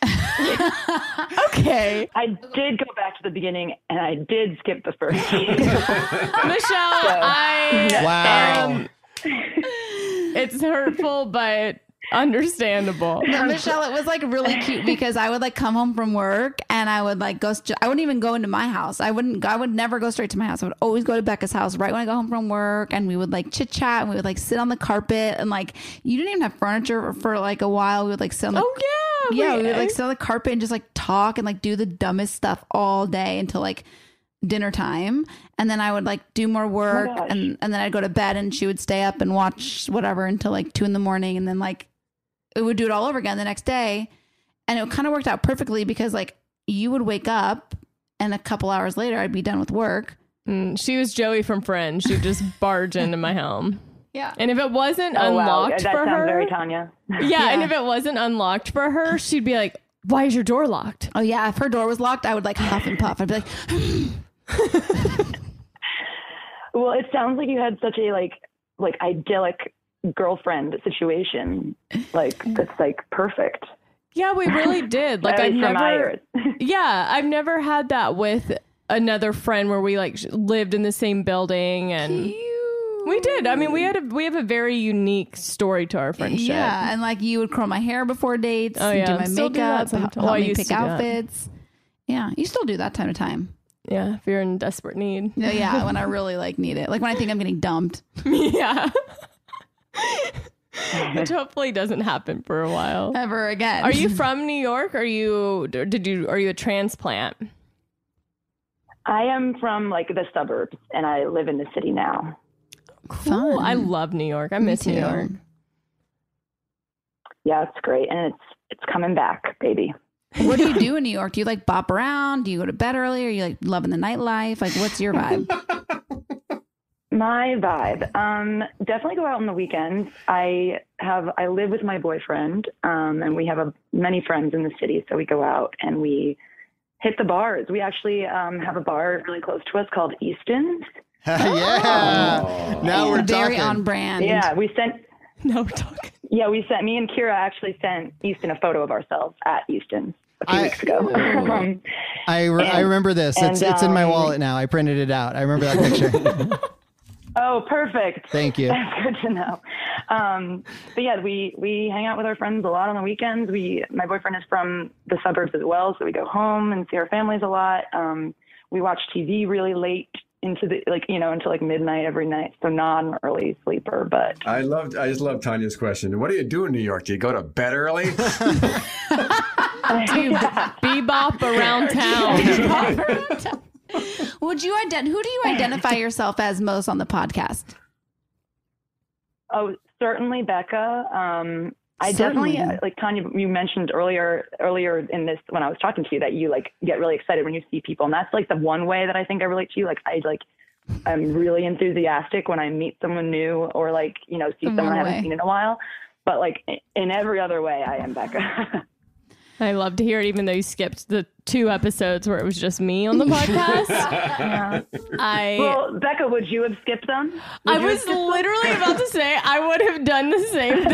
Okay. I did go back to the beginning, and I did skip the first. Michelle, I Wow. am, it's hurtful, but understandable. But Michelle, it was like really cute because I would like come home from work and I would like go, st- I wouldn't even go into my house. I wouldn't, I would never go straight to my house. I would always go to Becca's house right when I go home from work, and we would like chit chat, and we would like sit on the carpet, and like you didn't even have furniture for like a while. We would like sit on the, Oh yeah. yeah, we would like sit on the carpet and just like talk and like do the dumbest stuff all day until like dinner time. And then I would like do more work, gosh. and, and then I'd go to bed, and she would stay up and watch whatever until like two in the morning. And then like, it would do it all over again the next day. And it kind of worked out perfectly because like you would wake up and a couple hours later I'd be done with work. Mm, she was Joey from Friends. She'd just barge into my home. Yeah. And if it wasn't Oh, wow. unlocked That for sounds her, very Tanya. yeah, and if it wasn't unlocked for her, she'd be like, "Why is your door locked?" Oh yeah. If her door was locked, I would like huff and puff. I'd be like, Well, it sounds like you had such a like like idyllic girlfriend situation. Like that's like perfect. Yeah, we really did. Like At I've least from my never, ears. yeah, I've never had that with another friend where we like sh- lived in the same building, and we did. I mean, we had a we have a very unique story to our friendship. yeah. And like you would curl my hair before dates, Oh, and yeah. do my Still do that makeup, sometime- help Oh, I me used pick to do that. outfits. Yeah. You still do that time to time. Yeah, if you're in desperate need. No, yeah. When I really like need it. Like when I think I'm getting dumped. Yeah. Which hopefully doesn't happen for a while. Ever again. Are you from New York? Are you did you are you a transplant? I am from like the suburbs, and I live in the city now. Cool. I love New York. I miss New too. York. Yeah, it's great, and it's it's coming back, baby. What do you do in New York? Do you like bop around? Do you go to bed early? Are you like loving the nightlife? Like, what's your vibe? My vibe, um, definitely go out on the weekends. I have I live with my boyfriend, um, and we have a, many friends in the city, so we go out and we hit the bars. We actually um, have a bar really close to us called Easton's. Yeah. Now we're Very talking. on brand. Yeah, we sent. No, we're talking. Yeah, we sent. Me and Kira actually sent Easton a photo of ourselves at Easton a few I- weeks ago. um, I, re- I And- remember this. It's and, it's in my um, wallet now. I printed it out. I remember that picture. oh, perfect. Thank you. That's good to know. Um, but yeah, we we hang out with our friends a lot on the weekends. We my boyfriend is from the suburbs as well, so we go home and see our families a lot. Um, we watch T V really late into the like you know until like midnight every night. So not an early sleeper, but I loved. I just love Tanya's question. What do you do in New York? Do you go to bed early? Do you bebop around town? Would you ident- Who do you identify yourself as most on the podcast? Oh, certainly Becca. Um, I Certainly. definitely like Tanya. You mentioned earlier earlier in this when I was talking to you that you like get really excited when you see people, and that's like the one way that I think I relate to you. Like I like I'm really enthusiastic when I meet someone new or like you know see The someone I one haven't way. seen in a while. But like in every other way, I am Becca. I love to hear it, even though you skipped the two episodes where it was just me on the podcast. Yeah. I Well, Becca, would you have skipped them? Would I you have was skipped them? literally about to say I would have done the same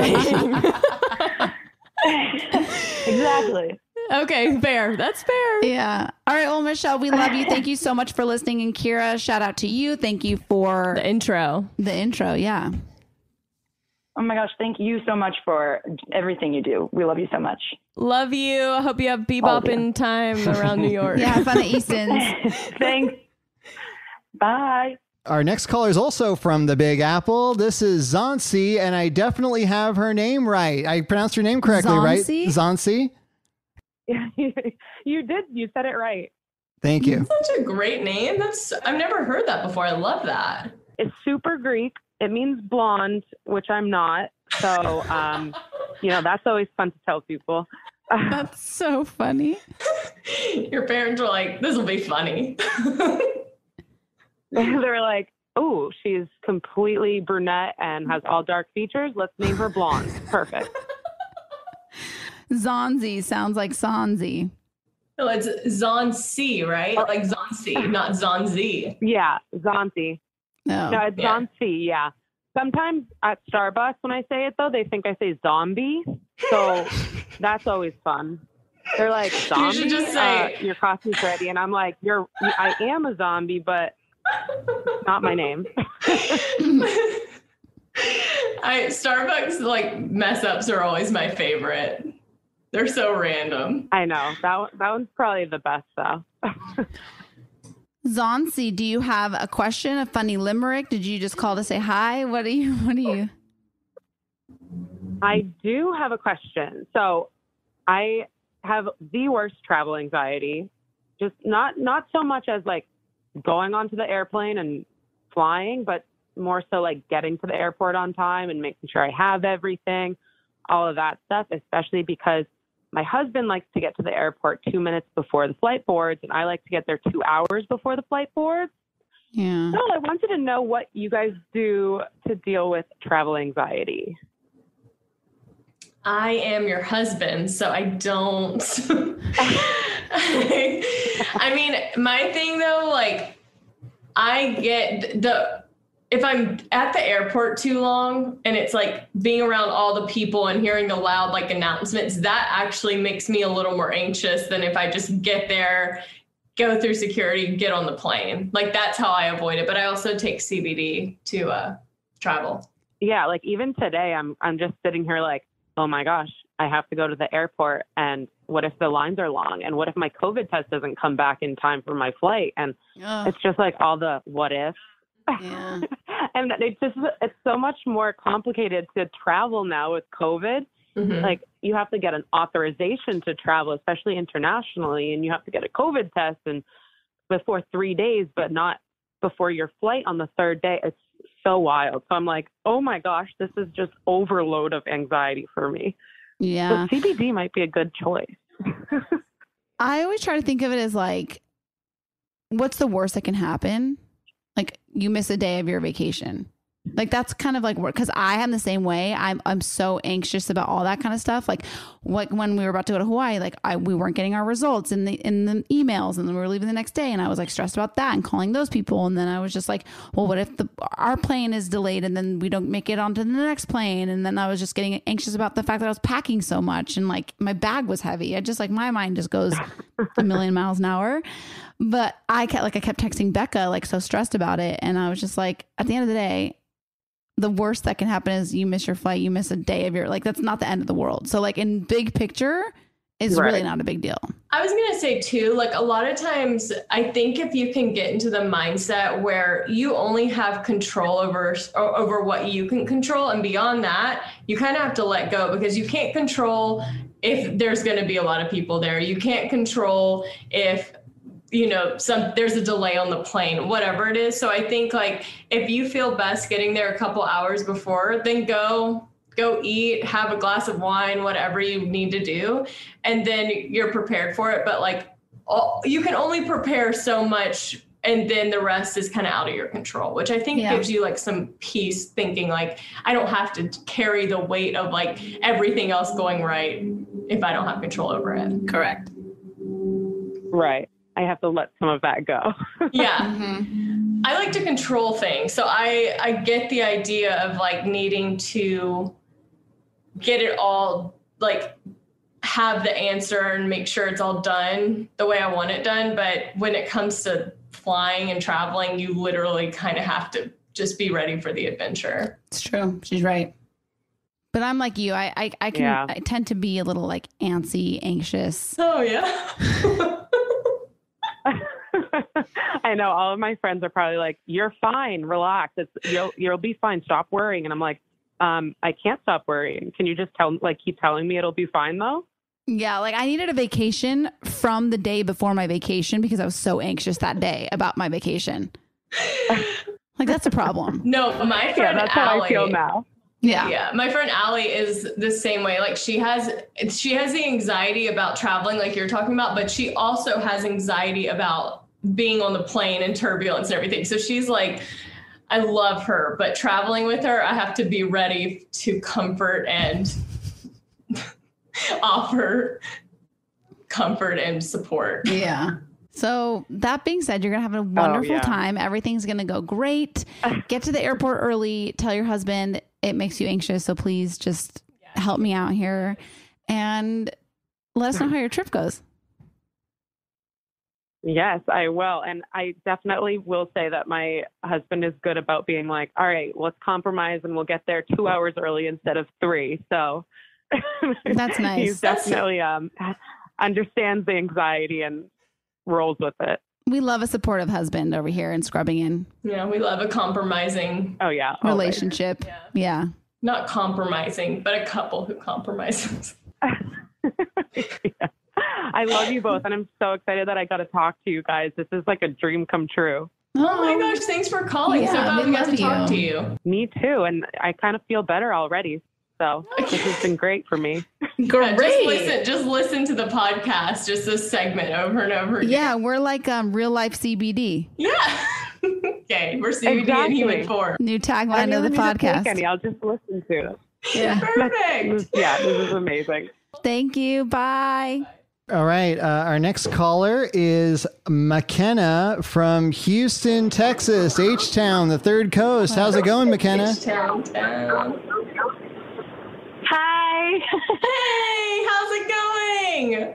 thing. Exactly. Okay, fair. That's fair. Yeah. All right. Well, Michelle, we love you. Thank you so much for listening. And Kira, shout out to you. Thank you for The intro. the intro. Yeah. Oh my gosh, thank you so much for everything you do. We love you so much. Love you. I hope you have All bebop of you. in time around New York. Yeah. Have fun at Easton's. Thanks. Bye. Our next caller is also from the Big Apple. This is Zonsi, and I definitely have her name right. I pronounced her name correctly, Zonsi? right? Zonsi. You did. You said it right. Thank you. Such a great name. That's I've never heard that before. I love that. It's super Greek. It means blonde, which I'm not. So, um, you know, that's always fun to tell people. That's so funny. Your parents were like, "This will be funny." They're like, "Oh, she's completely brunette and has all dark features. Let's name her blonde." Perfect. Zonzi sounds like Sonzi. No, it's Zonsi, right? Like Zonsi, not Zonzi. Yeah, Zonsi. No. No, it's Yeah. Zonsi. Yeah. Sometimes at Starbucks, when I say it though, they think I say zombie. So that's always fun. They're like, zombie? should just say- uh, your costume's ready. And I'm like, you're, I am a zombie, but not my name. I Starbucks like mess ups are always my favorite. They're so random. I know. That, one- that one's probably the best though. Zonsi, do you have a question, a funny limerick? Did you just call to say hi? What do you, what do you? I do have a question. So I have the worst travel anxiety. Just not not so much as like going onto the airplane and flying, but more so like getting to the airport on time and making sure I have everything, all of that stuff, especially because my husband likes to get to the airport two minutes before the flight boards, and I like to get there two hours before the flight boards. Yeah. So I wanted to know what you guys do to deal with travel anxiety. I am your husband, so I don't. I, I mean, my thing though, like, I get the, if I'm at the airport too long and it's like being around all the people and hearing the loud like announcements, that actually makes me a little more anxious than if I just get there, go through security, get on the plane. Like, that's how I avoid it. But I also take C B D to uh, travel. Yeah, like even today, I'm I'm just sitting here like, oh my gosh, I have to go to the airport, and what if the lines are long, and what if my COVID test doesn't come back in time for my flight? And Ugh. it's just like all the what if. Yeah. And it's just it's so much more complicated to travel now with COVID. Mhm. Like you have to get an authorization to travel, especially internationally, and you have to get a COVID test and before three days, but not before your flight on the third day. It's so wild. So I'm like, oh my gosh, this is just overload of anxiety for me. Yeah. So C B D might be a good choice. I always try to think of it as like, what's the worst that can happen? Like you miss a day of your vacation. Like that's kind of like work because I am the same way. I'm I'm so anxious about all that kind of stuff. Like what when we were about to go to Hawaii, like I we weren't getting our results in the in the emails, and then we were leaving the next day, and I was like stressed about that and calling those people. And then I was just like, well, what if the our plane is delayed and then we don't make it onto the next plane? And then I was just getting anxious about the fact that I was packing so much and like my bag was heavy. I just like my mind just goes a million miles an hour. But I kept like I kept texting Becca like so stressed about it, and I was just like, at the end of the day, the worst that can happen is you miss your flight, you miss a day of your, like, that's not the end of the world. So like in big picture, it's Right. really not a big deal. I was going to say too, like a lot of times I think if you can get into the mindset where you only have control over, over what you can control, and beyond that, you kind of have to let go, because you can't control if there's going to be a lot of people there. You can't control if, you know, some there's a delay on the plane, whatever it is. So I think like if you feel best getting there a couple hours before, then go go eat, have a glass of wine, whatever you need to do, and then you're prepared for it. But like all, you can only prepare so much, and then the rest is kind of out of your control, which I think Yeah. gives you like some peace, thinking like I don't have to carry the weight of like everything else going right if I don't have control over it. Correct. Right. I have to let some of that go. Yeah. I like to control things. So I, I get the idea of like needing to get it all, like have the answer and make sure it's all done the way I want it done. But when it comes to flying and traveling, you literally kind of have to just be ready for the adventure. It's true. She's right. But I'm like you. I I, I can Yeah. I tend to be a little like antsy, anxious. Oh yeah. I know all of my friends are probably like, "You're fine, relax. It's you'll you'll be fine. Stop worrying." And I'm like, um, "I can't stop worrying. Can you just tell like keep telling me it'll be fine though?" Yeah, like I needed a vacation from the day before my vacation because I was so anxious that day about my vacation. Like that's a problem. No, my Yeah, friend that's how I Allie, feel now. Yeah. Yeah. My friend Allie is the same way. Like she has, she has the anxiety about traveling like you're talking about, but she also has anxiety about being on the plane and turbulence and everything. So she's like, I love her, but traveling with her, I have to be ready to comfort and offer comfort and support. Yeah. So that being said, you're going to have a wonderful yeah. time. Everything's going to go great. Get to the airport early. Tell your husband it makes you anxious. So please just help me out here and let us know how your trip goes. Yes, I will. And I definitely will say that my husband is good about being like, all right, let's compromise and we'll get there two hours early instead of three. So That's nice. He's definitely um, understands the anxiety and rolls with it. We love a supportive husband over here in Scrubbing In. Yeah, we love a compromising. Oh, yeah. Relationship. Yeah. yeah. Not compromising, but a couple who compromises. I love you both, and I'm so excited that I got to talk to you guys. This is like a dream come true. Oh my gosh, thanks for calling. so glad we got to talk to you. Me too, and I kind of feel better already. So this has been great for me. Yeah, just listen, just listen to the podcast, just this segment over and over again. Yeah, we're like um, real life C B D. Yeah. Okay, we're C B D in Exactly. human form. New I tagline don't of the even need to take podcast. any. I'll just listen to it. Yeah. Perfect. Yeah, this is amazing. Thank you. Bye. All right. Uh, our next caller is McKenna from Houston, Texas, H-Town, the third coast. How's it going, McKenna? Town, town. Hi. Hey, how's it going?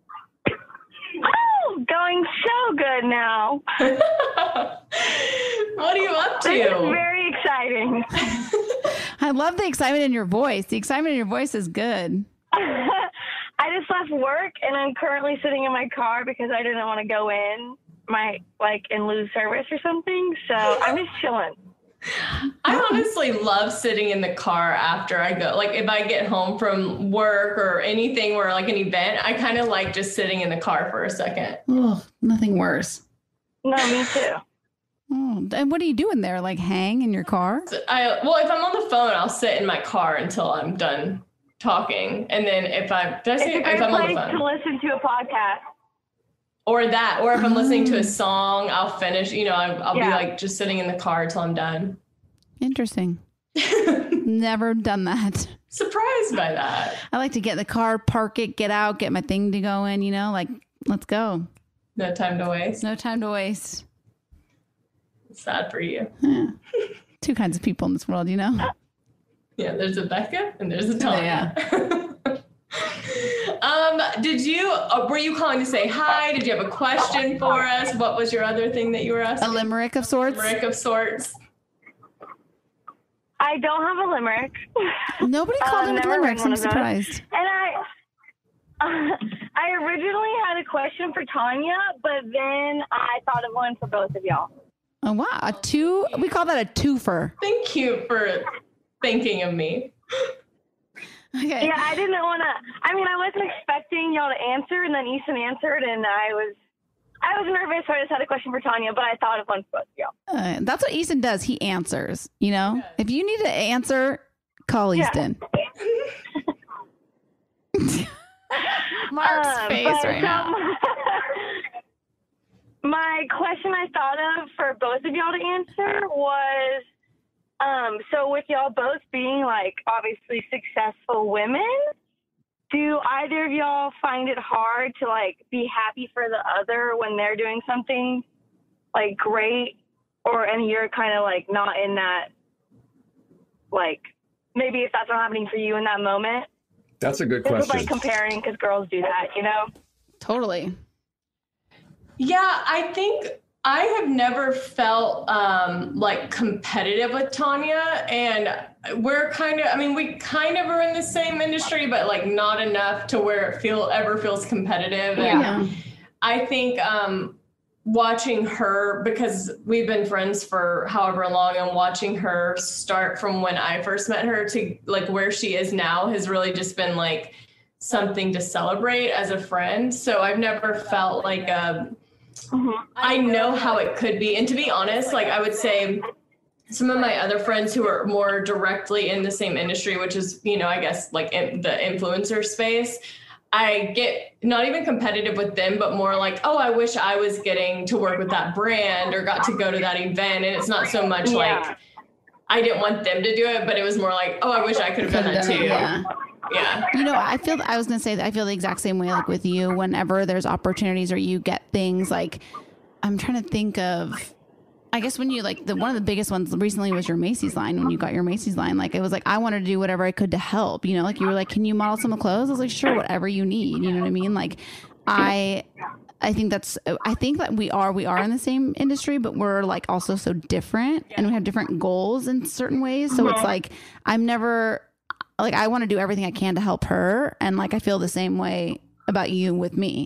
Oh, going so good now. What are you up to? This is very exciting. I love the excitement in your voice. The excitement in your voice is good. I just left work and I'm currently sitting in my car because I didn't want to go in my like and lose service or something. So I'm just chilling. I honestly love sitting in the car after I go. Like if I get home from work or anything or like an event, I kind of like just sitting in the car for a second. Oh, nothing worse. No, me too. Oh, and what are you doing there? Like hang in your car? I well, if I'm on the phone, I'll sit in my car until I'm done talking, and then if I did I say It's a if great I'm on the place phone to listen to a podcast. or that, or if I'm listening to a song, I'll finish. You know, I'll, I'll Yeah. be like just sitting in the car till I'm done. Interesting. Never done that. Surprised by that. I like to get in the car, park it, get out, get my thing to go in, you know, like, let's go. No time to waste. No time to waste. Sad for you. Yeah. Two kinds of people in this world, you know? Yeah, there's a Becca and there's a Tanya. Yeah. um, did you, uh, were you calling to say hi? Did you have a question for us? What was your other thing that you were asking? A limerick of sorts? Limerick of sorts. I don't have a limerick. Nobody called Uh, in with never limericks. read one I'm of those. surprised. And I, uh, I originally had a question for Tanya, but then I thought of one for both of y'all. Oh, wow. A two? We call that a twofer. Thank you for thinking of me. Okay. Yeah, I didn't want to. I mean, I wasn't expecting y'all to answer, and then Ethan answered, and I was, I was nervous, so I just had a question for Tanya, but I thought of one for both of y'all. Uh, that's what Easton does. He answers, you know? If you need to answer, call Yeah. Easton. Mark's face right now. My question I thought of for both of y'all to answer was, um, so with y'all both being like obviously successful women, do either of y'all find it hard to like be happy for the other when they're doing something like great, or and you're kind of like not in that, like maybe if that's not happening for you in that moment? That's a good This is question. like comparing because girls do that, you know? Totally. Yeah, I think I have never felt um, like competitive with Tanya, and we're kind of, I mean, we kind of are in the same industry, but like not enough to where it feel ever feels competitive. Yeah. And I think um, watching her, because we've been friends for however long, and watching her start from when I first met her to like where she is now has really just been like something to celebrate as a friend. So I've never felt like a, I know how it could be. And to be honest, like I would say some of my other friends who are more directly in the same industry, which is, you know, I guess like in the influencer space, I get not even competitive with them, but more like, oh, I wish I was getting to work with that brand or got to go to that event. And it's not so much Yeah. like I didn't want them to do it, but it was more like, oh, I wish I could have done that too. Yeah. Yeah. You know, I feel, I was going to say that I feel the exact same way, like with you, whenever there's opportunities or you get things like, I'm trying to think of, I guess when you like the, one of the biggest ones recently was your Macy's line. When you got your Macy's line, like it was like, I wanted to do whatever I could to help, you know, like you were like, can you model some clothes? I was like, sure, whatever you need. You know what I mean? Like I, I think that's, I think that we are, we are in the same industry, but we're like also so different and we have different goals in certain ways. So it's like, I'm never, like I want to do everything I can to help her, and like I feel the same way about you with me.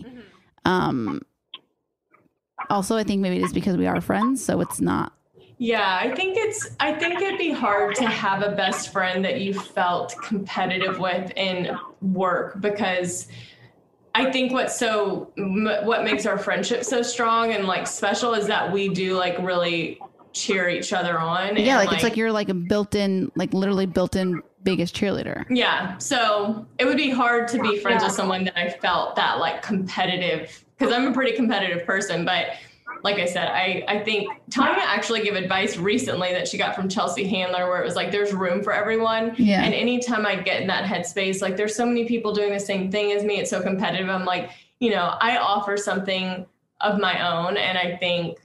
Um also I think maybe it is because we are friends, so it's not. Yeah, I think it's, I think it'd be hard to have a best friend that you felt competitive with in work, because I think what's so, m- what makes our friendship so strong and like special is that we do like really cheer each other on. Yeah, and, like, it's like you're like a built-in, like literally built-in biggest cheerleader. Yeah. So it would be hard to be friends with someone that I felt that like competitive, because I'm a pretty competitive person. But like I said, I, I think Tanya actually gave advice recently that she got from Chelsea Handler, where it was like, there's room for everyone. Yeah. And anytime I get in that headspace, like there's so many people doing the same thing as me. It's so competitive. I'm like, you know, I offer something of my own. And I think,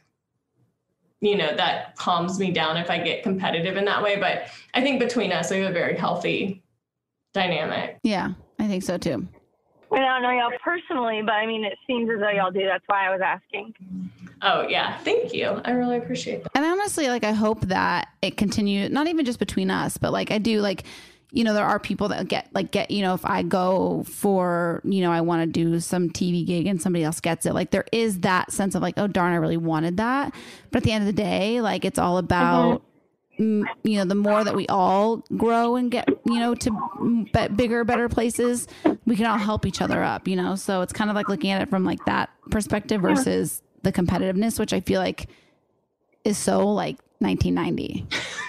you know, that calms me down if I get competitive in that way. But I think between us, we have a very healthy dynamic. Yeah, I think so too. I don't know y'all personally, but I mean, it seems as though y'all do. That's why I was asking. Oh, yeah. Thank you. I really appreciate that. And honestly, like, I hope that it continues, not even just between us, but like, I do like, you know, there are people that get like, get, you know, if I go for, you know, I want to do some T V gig and somebody else gets it, like there is that sense of like, oh, darn, I really wanted that. But at the end of the day, like, it's all about, mm, you know, the more that we all grow and get, you know, to b- bigger, better places, we can all help each other up, you know? So it's kind of like looking at it from like that perspective versus the competitiveness, which I feel like is so like nineteen ninety.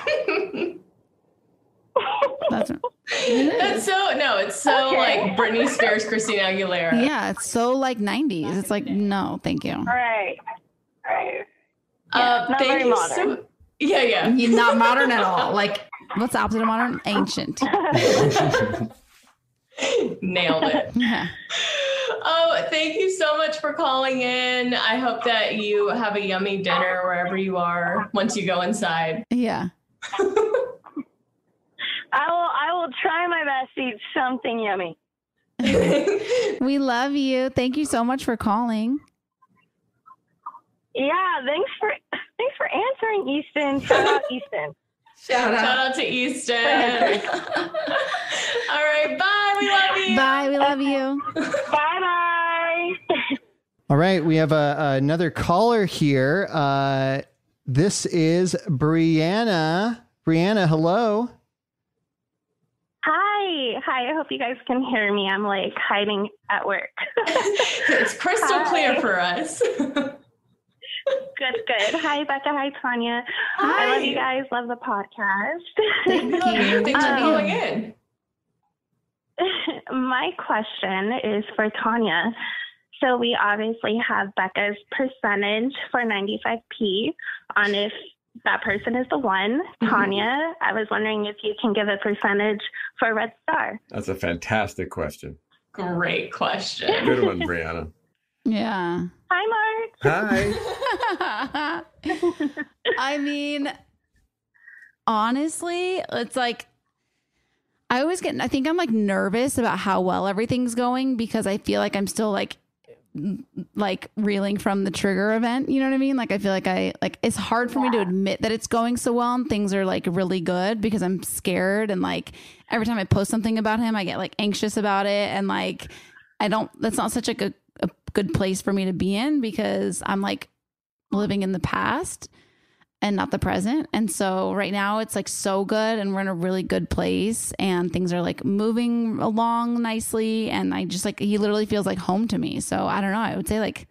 That's, That's so, no, it's so Okay. like Britney Spears, Christina Aguilera. yeah, it's so like nineties. It's like, no, thank you. All right. All right. Uh, not thank very you modern. so, Yeah, yeah. Not modern at all. Like, what's the opposite of modern? Ancient. Nailed it. Yeah. Oh, thank you so much for calling in. I hope that you have a yummy dinner wherever you are once you go inside. Yeah. I will I will try my best to eat something yummy. We love you. Thank you so much for calling. Yeah, thanks for thanks for answering, Easton. Shout out, Easton. Shout out. Shout out to Easton. All right, bye. We love you. Bye. We love you. Bye bye. All right, we have a, another caller here. Uh, this is Brianna. Brianna, hello. Hi. Hi. I hope you guys can hear me. I'm like hiding at work. It's crystal Hi. clear for us. Good, good. Hi, Becca. Hi, Tanya. Hi. I love you guys. Love the podcast. Thank you. Thanks for Um, calling in. My question is for Tanya. So we obviously have Becca's percentage for ninety-five P on if that person is the one. Mm-hmm. Tanya, I was wondering if you can give a percentage for Red Star. That's a fantastic question. Great question. Good one, Brianna. Yeah. Hi, Mark. Hi. I mean, honestly, it's like, I always get, I think I'm like nervous about how well everything's going because I feel like I'm still like, like reeling from the trigger event. You know what I mean? Like, I feel like I, like, it's hard for me to admit that it's going so well and things are like really good because I'm scared. And like, every time I post something about him, I get like anxious about it. And like, I don't, that's not such a good, a good place for me to be in because I'm like living in the past and not the present. And so right now it's like so good and we're in a really good place and things are like moving along nicely. And I just like, he literally feels like home to me. So I don't know. I would say like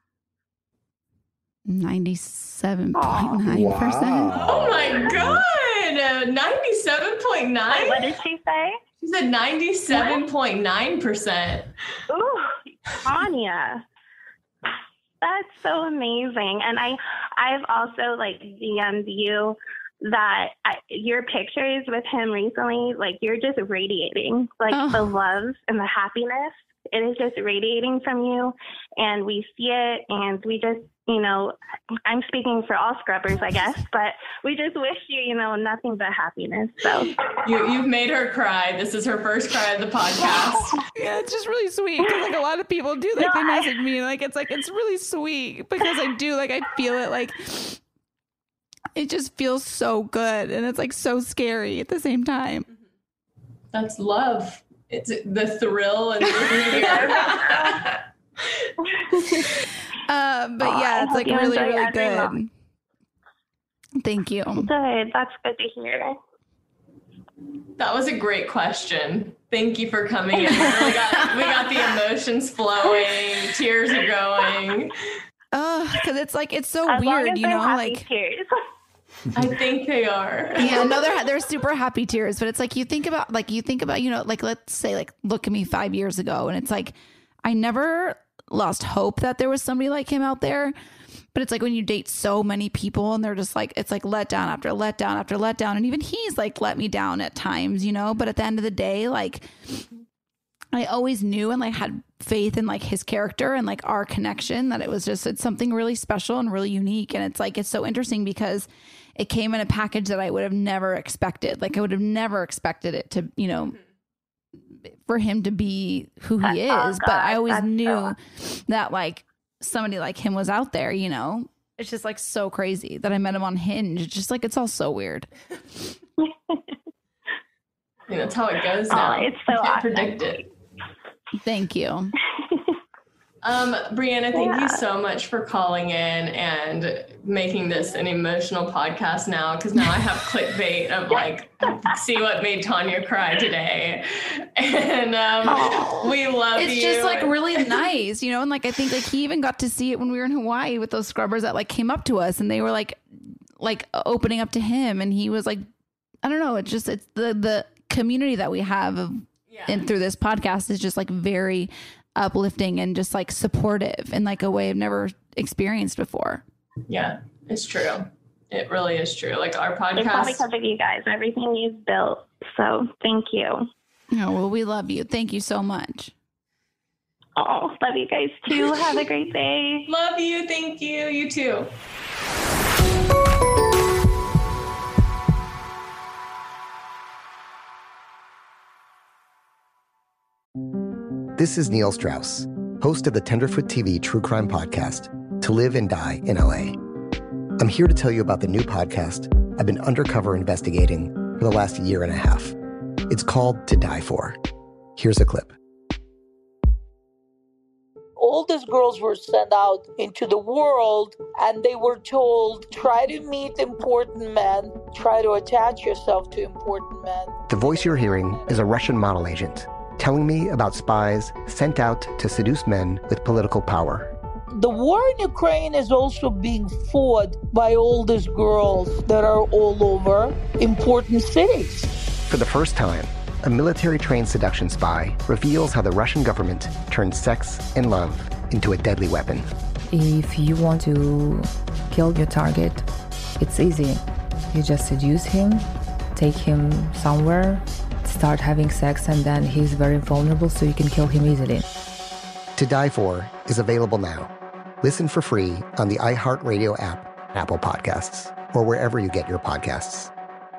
ninety-seven point nine percent. Wow. Oh my God. ninety-seven point nine? What did she say? She said ninety-seven point nine percent. Ooh, Tanya. That's so amazing. And I, I've also like D M'd you that I, your pictures with him recently, like you're just radiating like Oh. the love and the happiness. It is just radiating from you and we see it and we just, you know, I'm speaking for all scrubbers, I guess, but we just wish you, you know, nothing but happiness. So You, you've made her cry. This is her first cry of the podcast. Yeah, it's just really sweet because like a lot of people do like No, they I- message me like it's like it's really sweet because I do like I feel it like it just feels so good and it's like so scary at the same time. That's love. It's the thrill and the Uh, but Aw, yeah, I it's hope like you really enjoy really every good. moment. Thank you. Good. That's good to hear. That was a great question. Thank you for coming in. We really got, we got the emotions flowing. Tears are going. Oh, because it's like it's so As long weird, as you they're know, happy like tears. I think they are. yeah, no, they're they're super happy tears, but it's like you think about like you think about you know like let's say like look at me five years ago, and it's like I never lost hope that there was somebody like him out there. But it's like when you date so many people and they're just like, it's like letdown after letdown after letdown. And even he's like let me down at times, you know, but at the end of the day, like I always knew and like had faith in like his character and like our connection that it was just, it's something really special and really unique. And it's like, it's so interesting because it came in a package that I would have never expected. Like I would have never expected it to, you know, for him to be who he Oh, is. God, But I always that's knew that like somebody like him was out there, you know. It's just like so crazy that I met him on Hinge. It's just like it's all so weird. You know, that's how it goes now. Oh, it's so You can't awesome. predict it. Thank you. Um, Brianna, thank Yeah. you so much for calling in and making this an emotional podcast now, because now I have clickbait of like, see what made Tanya cry today. And um, we love It's you. just like really nice, you know, and like I think like he even got to see it when we were in Hawaii with those scrubbers that like came up to us and they were like like opening up to him and he was like, I don't know, it's just it's the the community that we have of, and through this podcast is just like very uplifting and just like supportive in like a way I've never experienced before. Yeah, it's true. It really is true. Like our It's all podcast. because of you guys, everything you've built. So thank you. Oh, well, we love you. Thank you so much. Oh, love you guys too. Have a great day. Love you. Thank you. You too. This is Neil Strauss, host of the Tenderfoot T V true crime podcast, To Live and Die in L A. I'm here to tell you about the new podcast I've been undercover investigating for the last year and a half. It's called To Die For. Here's a clip. All these girls were sent out into the world and they were told, try to meet important men, try to attach yourself to important men. The voice you're hearing is a Russian model agent telling me about spies sent out to seduce men with political power. The war in Ukraine is also being fought by all these girls that are all over important cities. For the first time, a military-trained seduction spy reveals how the Russian government turned sex and love into a deadly weapon. If you want to kill your target, it's easy. You just seduce him, take him somewhere, start having sex, and then he's very vulnerable, so you can kill him easily. To Die For is available now. Listen for free on the iHeartRadio app, Apple Podcasts, or wherever you get your podcasts.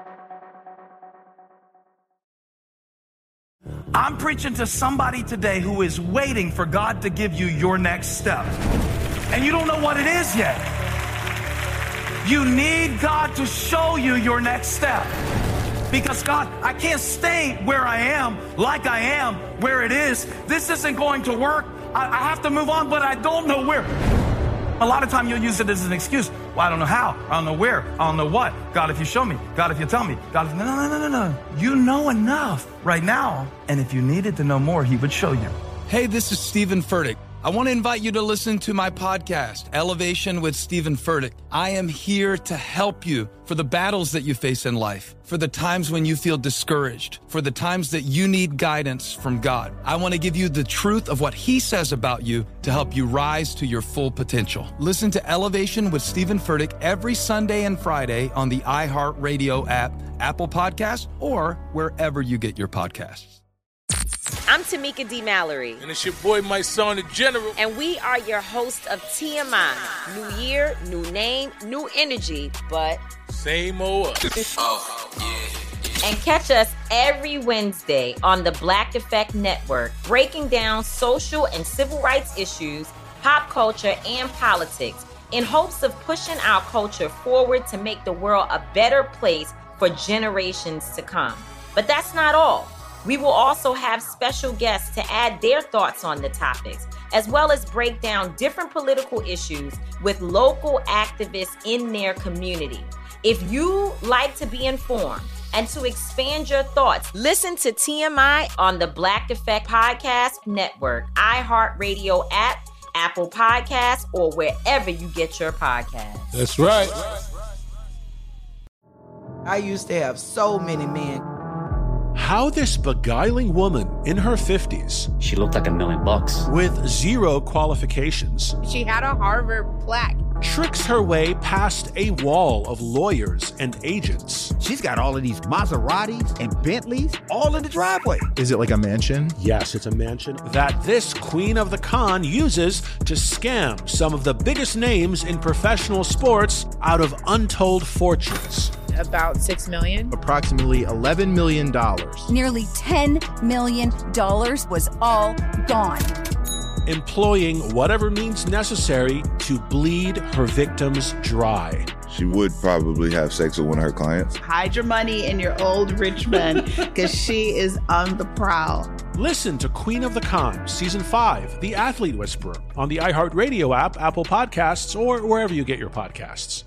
I'm preaching to somebody today who is waiting for God to give you your next step. And you don't know what it is yet. You need God to show you your next step. Because God, I can't stay where I am, like I am, where it is. This isn't going to work. I, I have to move on, but I don't know where. A lot of time you'll use it as an excuse. Well, I don't know how. I don't know where. I don't know what. God, if you show me. God, if you tell me. God, if... No, no, no, no, no. You know enough right now. And if you needed to know more, he would show you. Hey, this is Stephen Furtick. I want to invite you to listen to my podcast, Elevation with Stephen Furtick. I am here to help you for the battles that you face in life, for the times when you feel discouraged, for the times that you need guidance from God. I want to give you the truth of what he says about you to help you rise to your full potential. Listen to Elevation with Stephen Furtick every Sunday and Friday on the iHeartRadio app, Apple Podcasts, or wherever you get your podcasts. I'm Tamika D. Mallory. And it's your boy, my son, the General. And we are your host of T M I. New year, new name, new energy, but... same old us. Oh, yeah. And catch us every Wednesday on the Black Effect Network, breaking down social and civil rights issues, pop culture, and politics, in hopes of pushing our culture forward to make the world a better place for generations to come. But that's not all. We will also have special guests to add their thoughts on the topics, as well as break down different political issues with local activists in their community. If you like to be informed and to expand your thoughts, listen to T M I on the Black Effect Podcast Network, iHeartRadio app, Apple Podcasts, or wherever you get your podcasts. That's right. I used to have so many men. How this beguiling woman in her fifties, she looked like a million bucks, with zero qualifications, she had a Harvard plaque, tricks her way past a wall of lawyers and agents. She's got all of these Maseratis and Bentleys all in the driveway. Is it like a mansion? Yes, it's a mansion that this queen of the con uses to scam some of the biggest names in professional sports out of untold fortunes. About six million dollars. Approximately eleven million dollars. Nearly ten million dollars was all gone. Employing whatever means necessary to bleed her victims dry. She would probably have sex with one of her clients. Hide your money in your old rich man, because she is on the prowl. Listen to Queen of the Con, Season five, The Athlete Whisperer, on the iHeartRadio app, Apple Podcasts, or wherever you get your podcasts.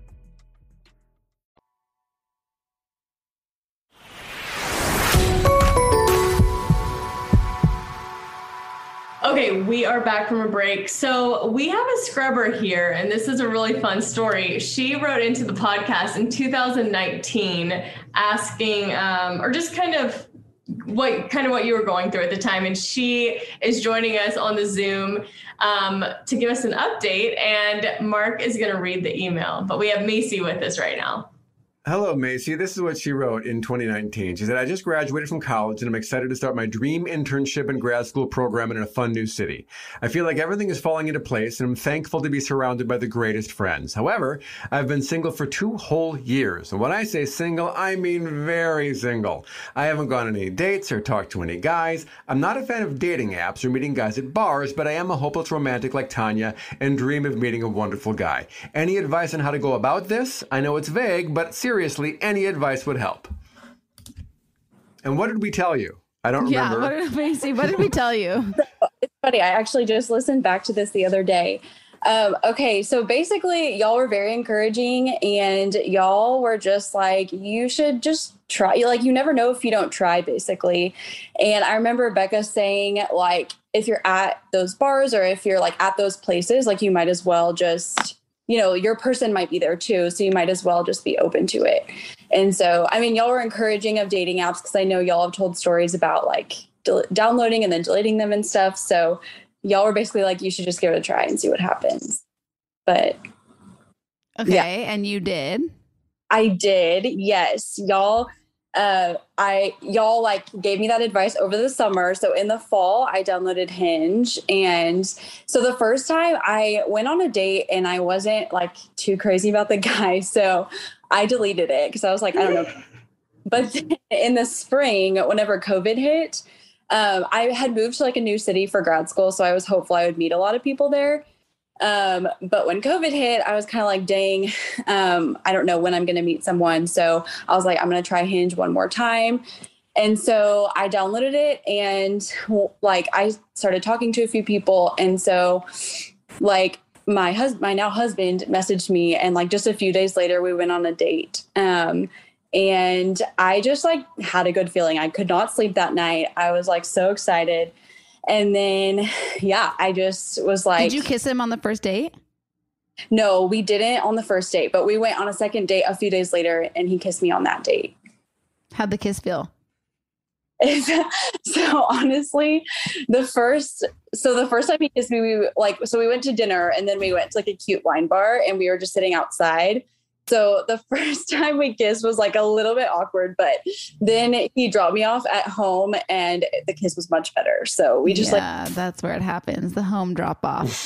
Okay, we are back from a break. So we have a scrubber here, and this is a really fun story. She wrote into the podcast in two thousand nineteen asking, um, or just kind of what kind of what you were going through at the time. And she is joining us on the Zoom um, to give us an update. And Mark is going to read the email. But we have Macy with us right now. Hello, Macy. This is what she wrote in twenty nineteen. She said, I just graduated from college and I'm excited to start my dream internship and grad school program in a fun new city. I feel like everything is falling into place and I'm thankful to be surrounded by the greatest friends. However, I've been single for two whole years. And when I say single, I mean very single. I haven't gone on any dates or talked to any guys. I'm not a fan of dating apps or meeting guys at bars, but I am a hopeless romantic like Tanya and dream of meeting a wonderful guy. Any advice on how to go about this? I know it's vague, but seriously, Seriously, any advice would help. And what did we tell you? I don't yeah, remember. What did, Macy, what did we tell you? It's funny. I actually just listened back to this the other day. Um, okay, so basically, y'all were very encouraging, and y'all were just like, you should just try. Like, you never know if you don't try, basically. And I remember Becca saying, like, if you're at those bars or if you're like at those places, like, you might as well just, you know, your person might be there too. So you might as well just be open to it. And so, I mean, y'all were encouraging of dating apps because I know y'all have told stories about like del- downloading and then deleting them and stuff. So y'all were basically like, you should just give it a try and see what happens. But okay. Yeah. And you did? I did. Yes. Y'all, uh, I, y'all like gave me that advice over the summer. So in the fall, I downloaded Hinge. And so the first time I went on a date and I wasn't like too crazy about the guy. So I deleted it because I was like, I don't know. But in the spring, whenever COVID hit, um, I had moved to like a new city for grad school. So I was hopeful I would meet a lot of people there. Um, but when COVID hit, I was kind of like, dang, um, I don't know when I'm going to meet someone. So I was like, I'm going to try Hinge one more time. And so I downloaded it and like, I started talking to a few people. And so like my husband, my now husband messaged me, and like just a few days later, we went on a date. Um, and I just like had a good feeling. I could not sleep that night. I was like so excited. And then, yeah, I just was like... Did you kiss him on the first date? No, we didn't on the first date, but we went on a second date a few days later and he kissed me on that date. How'd the kiss feel? So honestly, the first... So the first time he kissed me, we like... So we went to dinner and then we went to like a cute wine bar and we were just sitting outside. So the first time we kissed was like a little bit awkward, but then he dropped me off at home and the kiss was much better. So we just yeah, like, that's where it happens. The home drop off.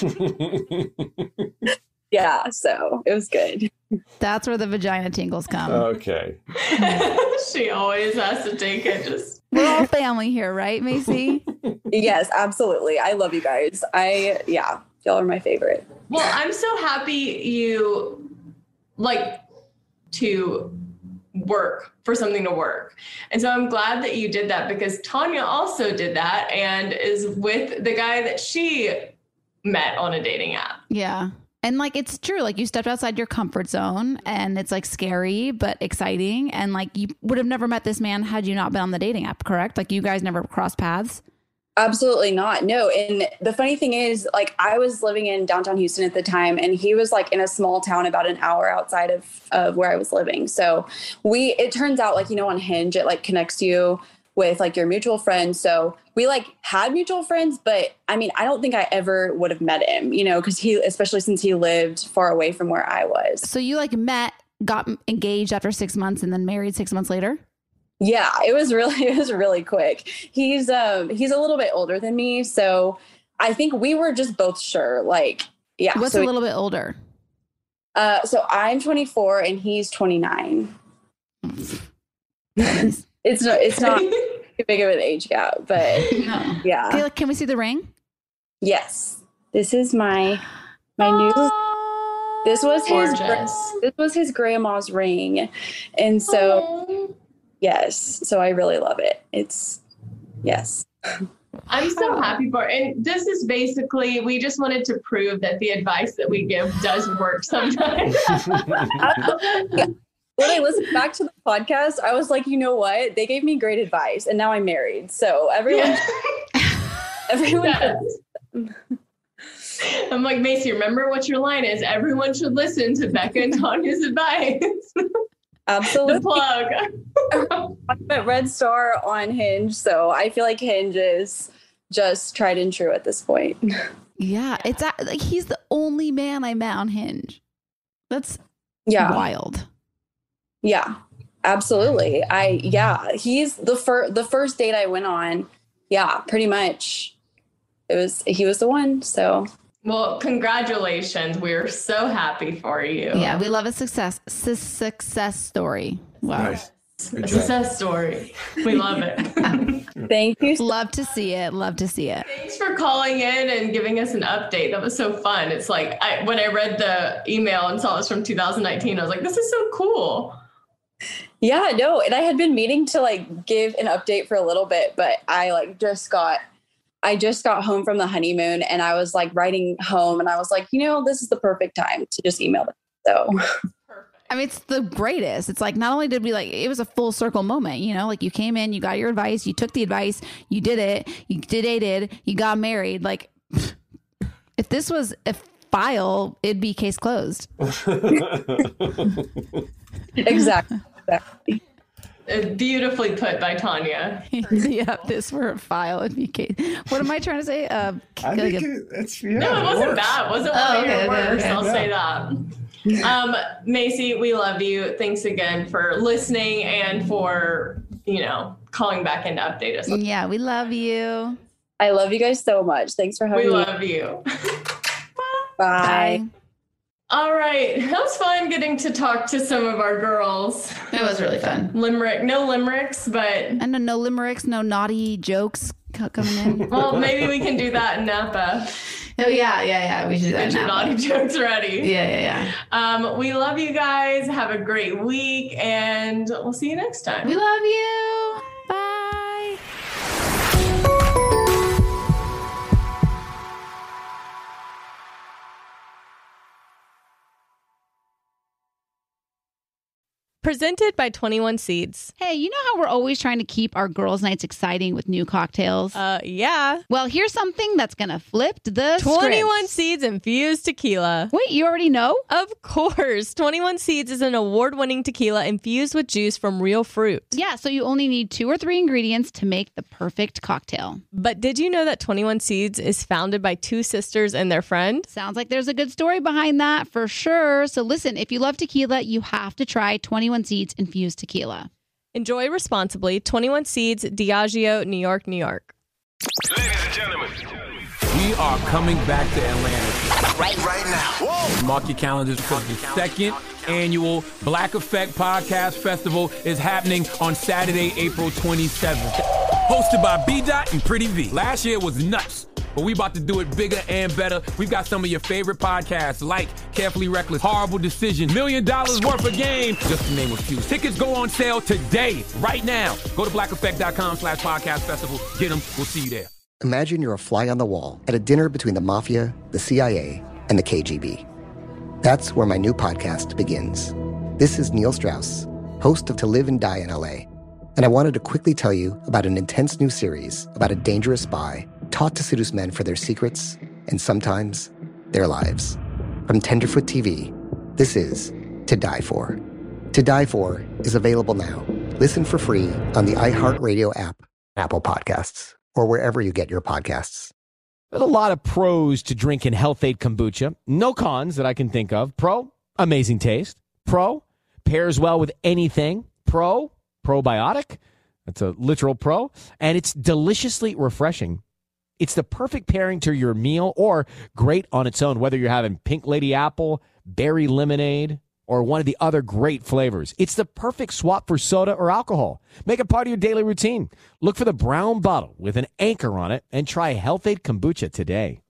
Yeah. So it was good. That's where the vagina tingles come. Okay. She always has to take it. Just we're all family here, right, Macy? Yes, absolutely. I love you guys. I, yeah, y'all are my favorite. Well, I'm so happy you like to work for something to work. And so I'm glad that you did that because Tanya also did that and is with the guy that she met on a dating app. Yeah. And like, it's true. Like you stepped outside your comfort zone and it's like scary, but exciting. And like, you would have never met this man had you not been on the dating app, correct? Like you guys never crossed paths. Absolutely not. No. And the funny thing is, like, I was living in downtown Houston at the time, and he was like in a small town about an hour outside of, of where I was living. So we, it turns out like, you know, on Hinge, it like connects you with like your mutual friends. So we like had mutual friends, but I mean, I don't think I ever would have met him, you know, because he, especially since he lived far away from where I was. So you like met, got engaged after six months and then married six months later? Yeah, it was really, it was really quick. He's, um, he's a little bit older than me. So I think we were just both sure, like, yeah. What's so a little bit older? Uh, so I'm twenty-four and he's twenty-nine. It's not, it's not too big of an age gap, but no. Yeah. Okay, can we see the ring? Yes. This is my, my new, this was his, this was his grandma's ring. And so, Aww. Yes. So I really love it. It's, yes. I'm so happy for it. And this is basically, we just wanted to prove that the advice that we give does work sometimes. Yeah. When I listened back to the podcast, I was like, you know what? They gave me great advice and now I'm married. So everyone, yeah. everyone. Yes. I'm like, Macy, remember what your line is. Everyone should listen to Becca and Tanya's advice. Absolutely. The plug. I'm at Red Star on Hinge, so I feel like Hinge is just tried and true at this point. Yeah, it's a- like he's the only man I met on Hinge. That's Yeah. wild. Yeah, absolutely. I yeah, he's the first the first date I went on. Yeah, pretty much. It was he was the one. So Well, congratulations. We're so happy for you. Yeah, we love a success su- success story. Wow. Nice. Good A job. success story. We love it. Thank you. Love to see it. Love to see it. Thanks for calling in and giving us an update. That was so fun. It's like I, when I read the email and saw it was from two thousand nineteen, I was like, this is so cool. Yeah, no, and I had been meaning to like give an update for a little bit, but I like just got I just got home from the honeymoon and I was like writing home and I was like, you know, this is the perfect time to just email them. So I mean, it's the greatest. It's like, not only did we like, it was a full circle moment, you know, like you came in, you got your advice, you took the advice, you did it, you dated, you got married. Like, if this was a file, it'd be case closed. Exactly. Exactly. Uh, Beautifully put by Tanya. Yeah, this were a file, it'd be case. What am I trying to say? Uh, I like think a- it, it's, yeah, No, it wasn't works. that. It wasn't Oh, one of okay, your okay, words. okay. I'll Yeah. say that. Um, Macy, we love you. Thanks again for listening and for, you know, calling back in to update us. Yeah, we love you. I love you guys so much. Thanks for having We me. love you. Bye. All right. That was fun getting to talk to some of our girls. It was really fun. Limerick, no limericks, but And no, no limericks, no naughty jokes co- coming in. well, maybe we can do that in Napa. Oh, yeah, yeah, yeah. We should do that Get your now. naughty jokes ready. Yeah, yeah, yeah. Um, we love you guys. Have a great week, and we'll see you next time. We love you. Bye. Presented by twenty-one Seeds. Hey, you know how we're always trying to keep our girls' nights exciting with new cocktails? Uh, yeah. Well, here's something that's going to flip the twenty-one script. Seeds infused tequila. Wait, you already know? Of course. twenty-one Seeds is an award-winning tequila infused with juice from real fruit. Yeah, so you only need two or three ingredients to make the perfect cocktail. But did you know that twenty-one Seeds is founded by two sisters and their friend? Sounds like there's a good story behind that for sure. So listen, if you love tequila, you have to try twenty-one Seeds infused tequila. Enjoy responsibly. twenty-one Seeds, Diageo, New York, New York. Ladies and gentlemen. We are coming back to Atlanta. Right, right now. Whoa. Mark your calendars because the second annual Black Effect Podcast Festival is happening on Saturday, April twenty-seventh. Hosted by B-Dot and Pretty V. Last year was nuts, but we about to do it bigger and better. We've got some of your favorite podcasts like Carefully Reckless, Horrible Decision, Million Dollars Worth of Game, just to name a few. Tickets go on sale today, right now. Go to black effect dot com slash podcast festival. Get them. We'll see you there. Imagine you're a fly on the wall at a dinner between the mafia, the C I A, and the K G B. That's where my new podcast begins. This is Neil Strauss, host of To Live and Die in L A, and I wanted to quickly tell you about an intense new series about a dangerous spy taught to seduce men for their secrets and sometimes their lives. From Tenderfoot T V, this is To Die For. To Die For is available now. Listen for free on the iHeartRadio app, Apple Podcasts, or wherever you get your podcasts. There's a lot of pros to drinking Health-Ade kombucha. No cons that I can think of. Pro, amazing taste. Pro, pairs well with anything. Pro, probiotic. That's a literal pro. And it's deliciously refreshing. It's the perfect pairing to your meal or great on its own, whether you're having pink lady apple, berry lemonade, or one of the other great flavors. It's the perfect swap for soda or alcohol. Make it part of your daily routine. Look for the brown bottle with an anchor on it and try Health-Ade kombucha today.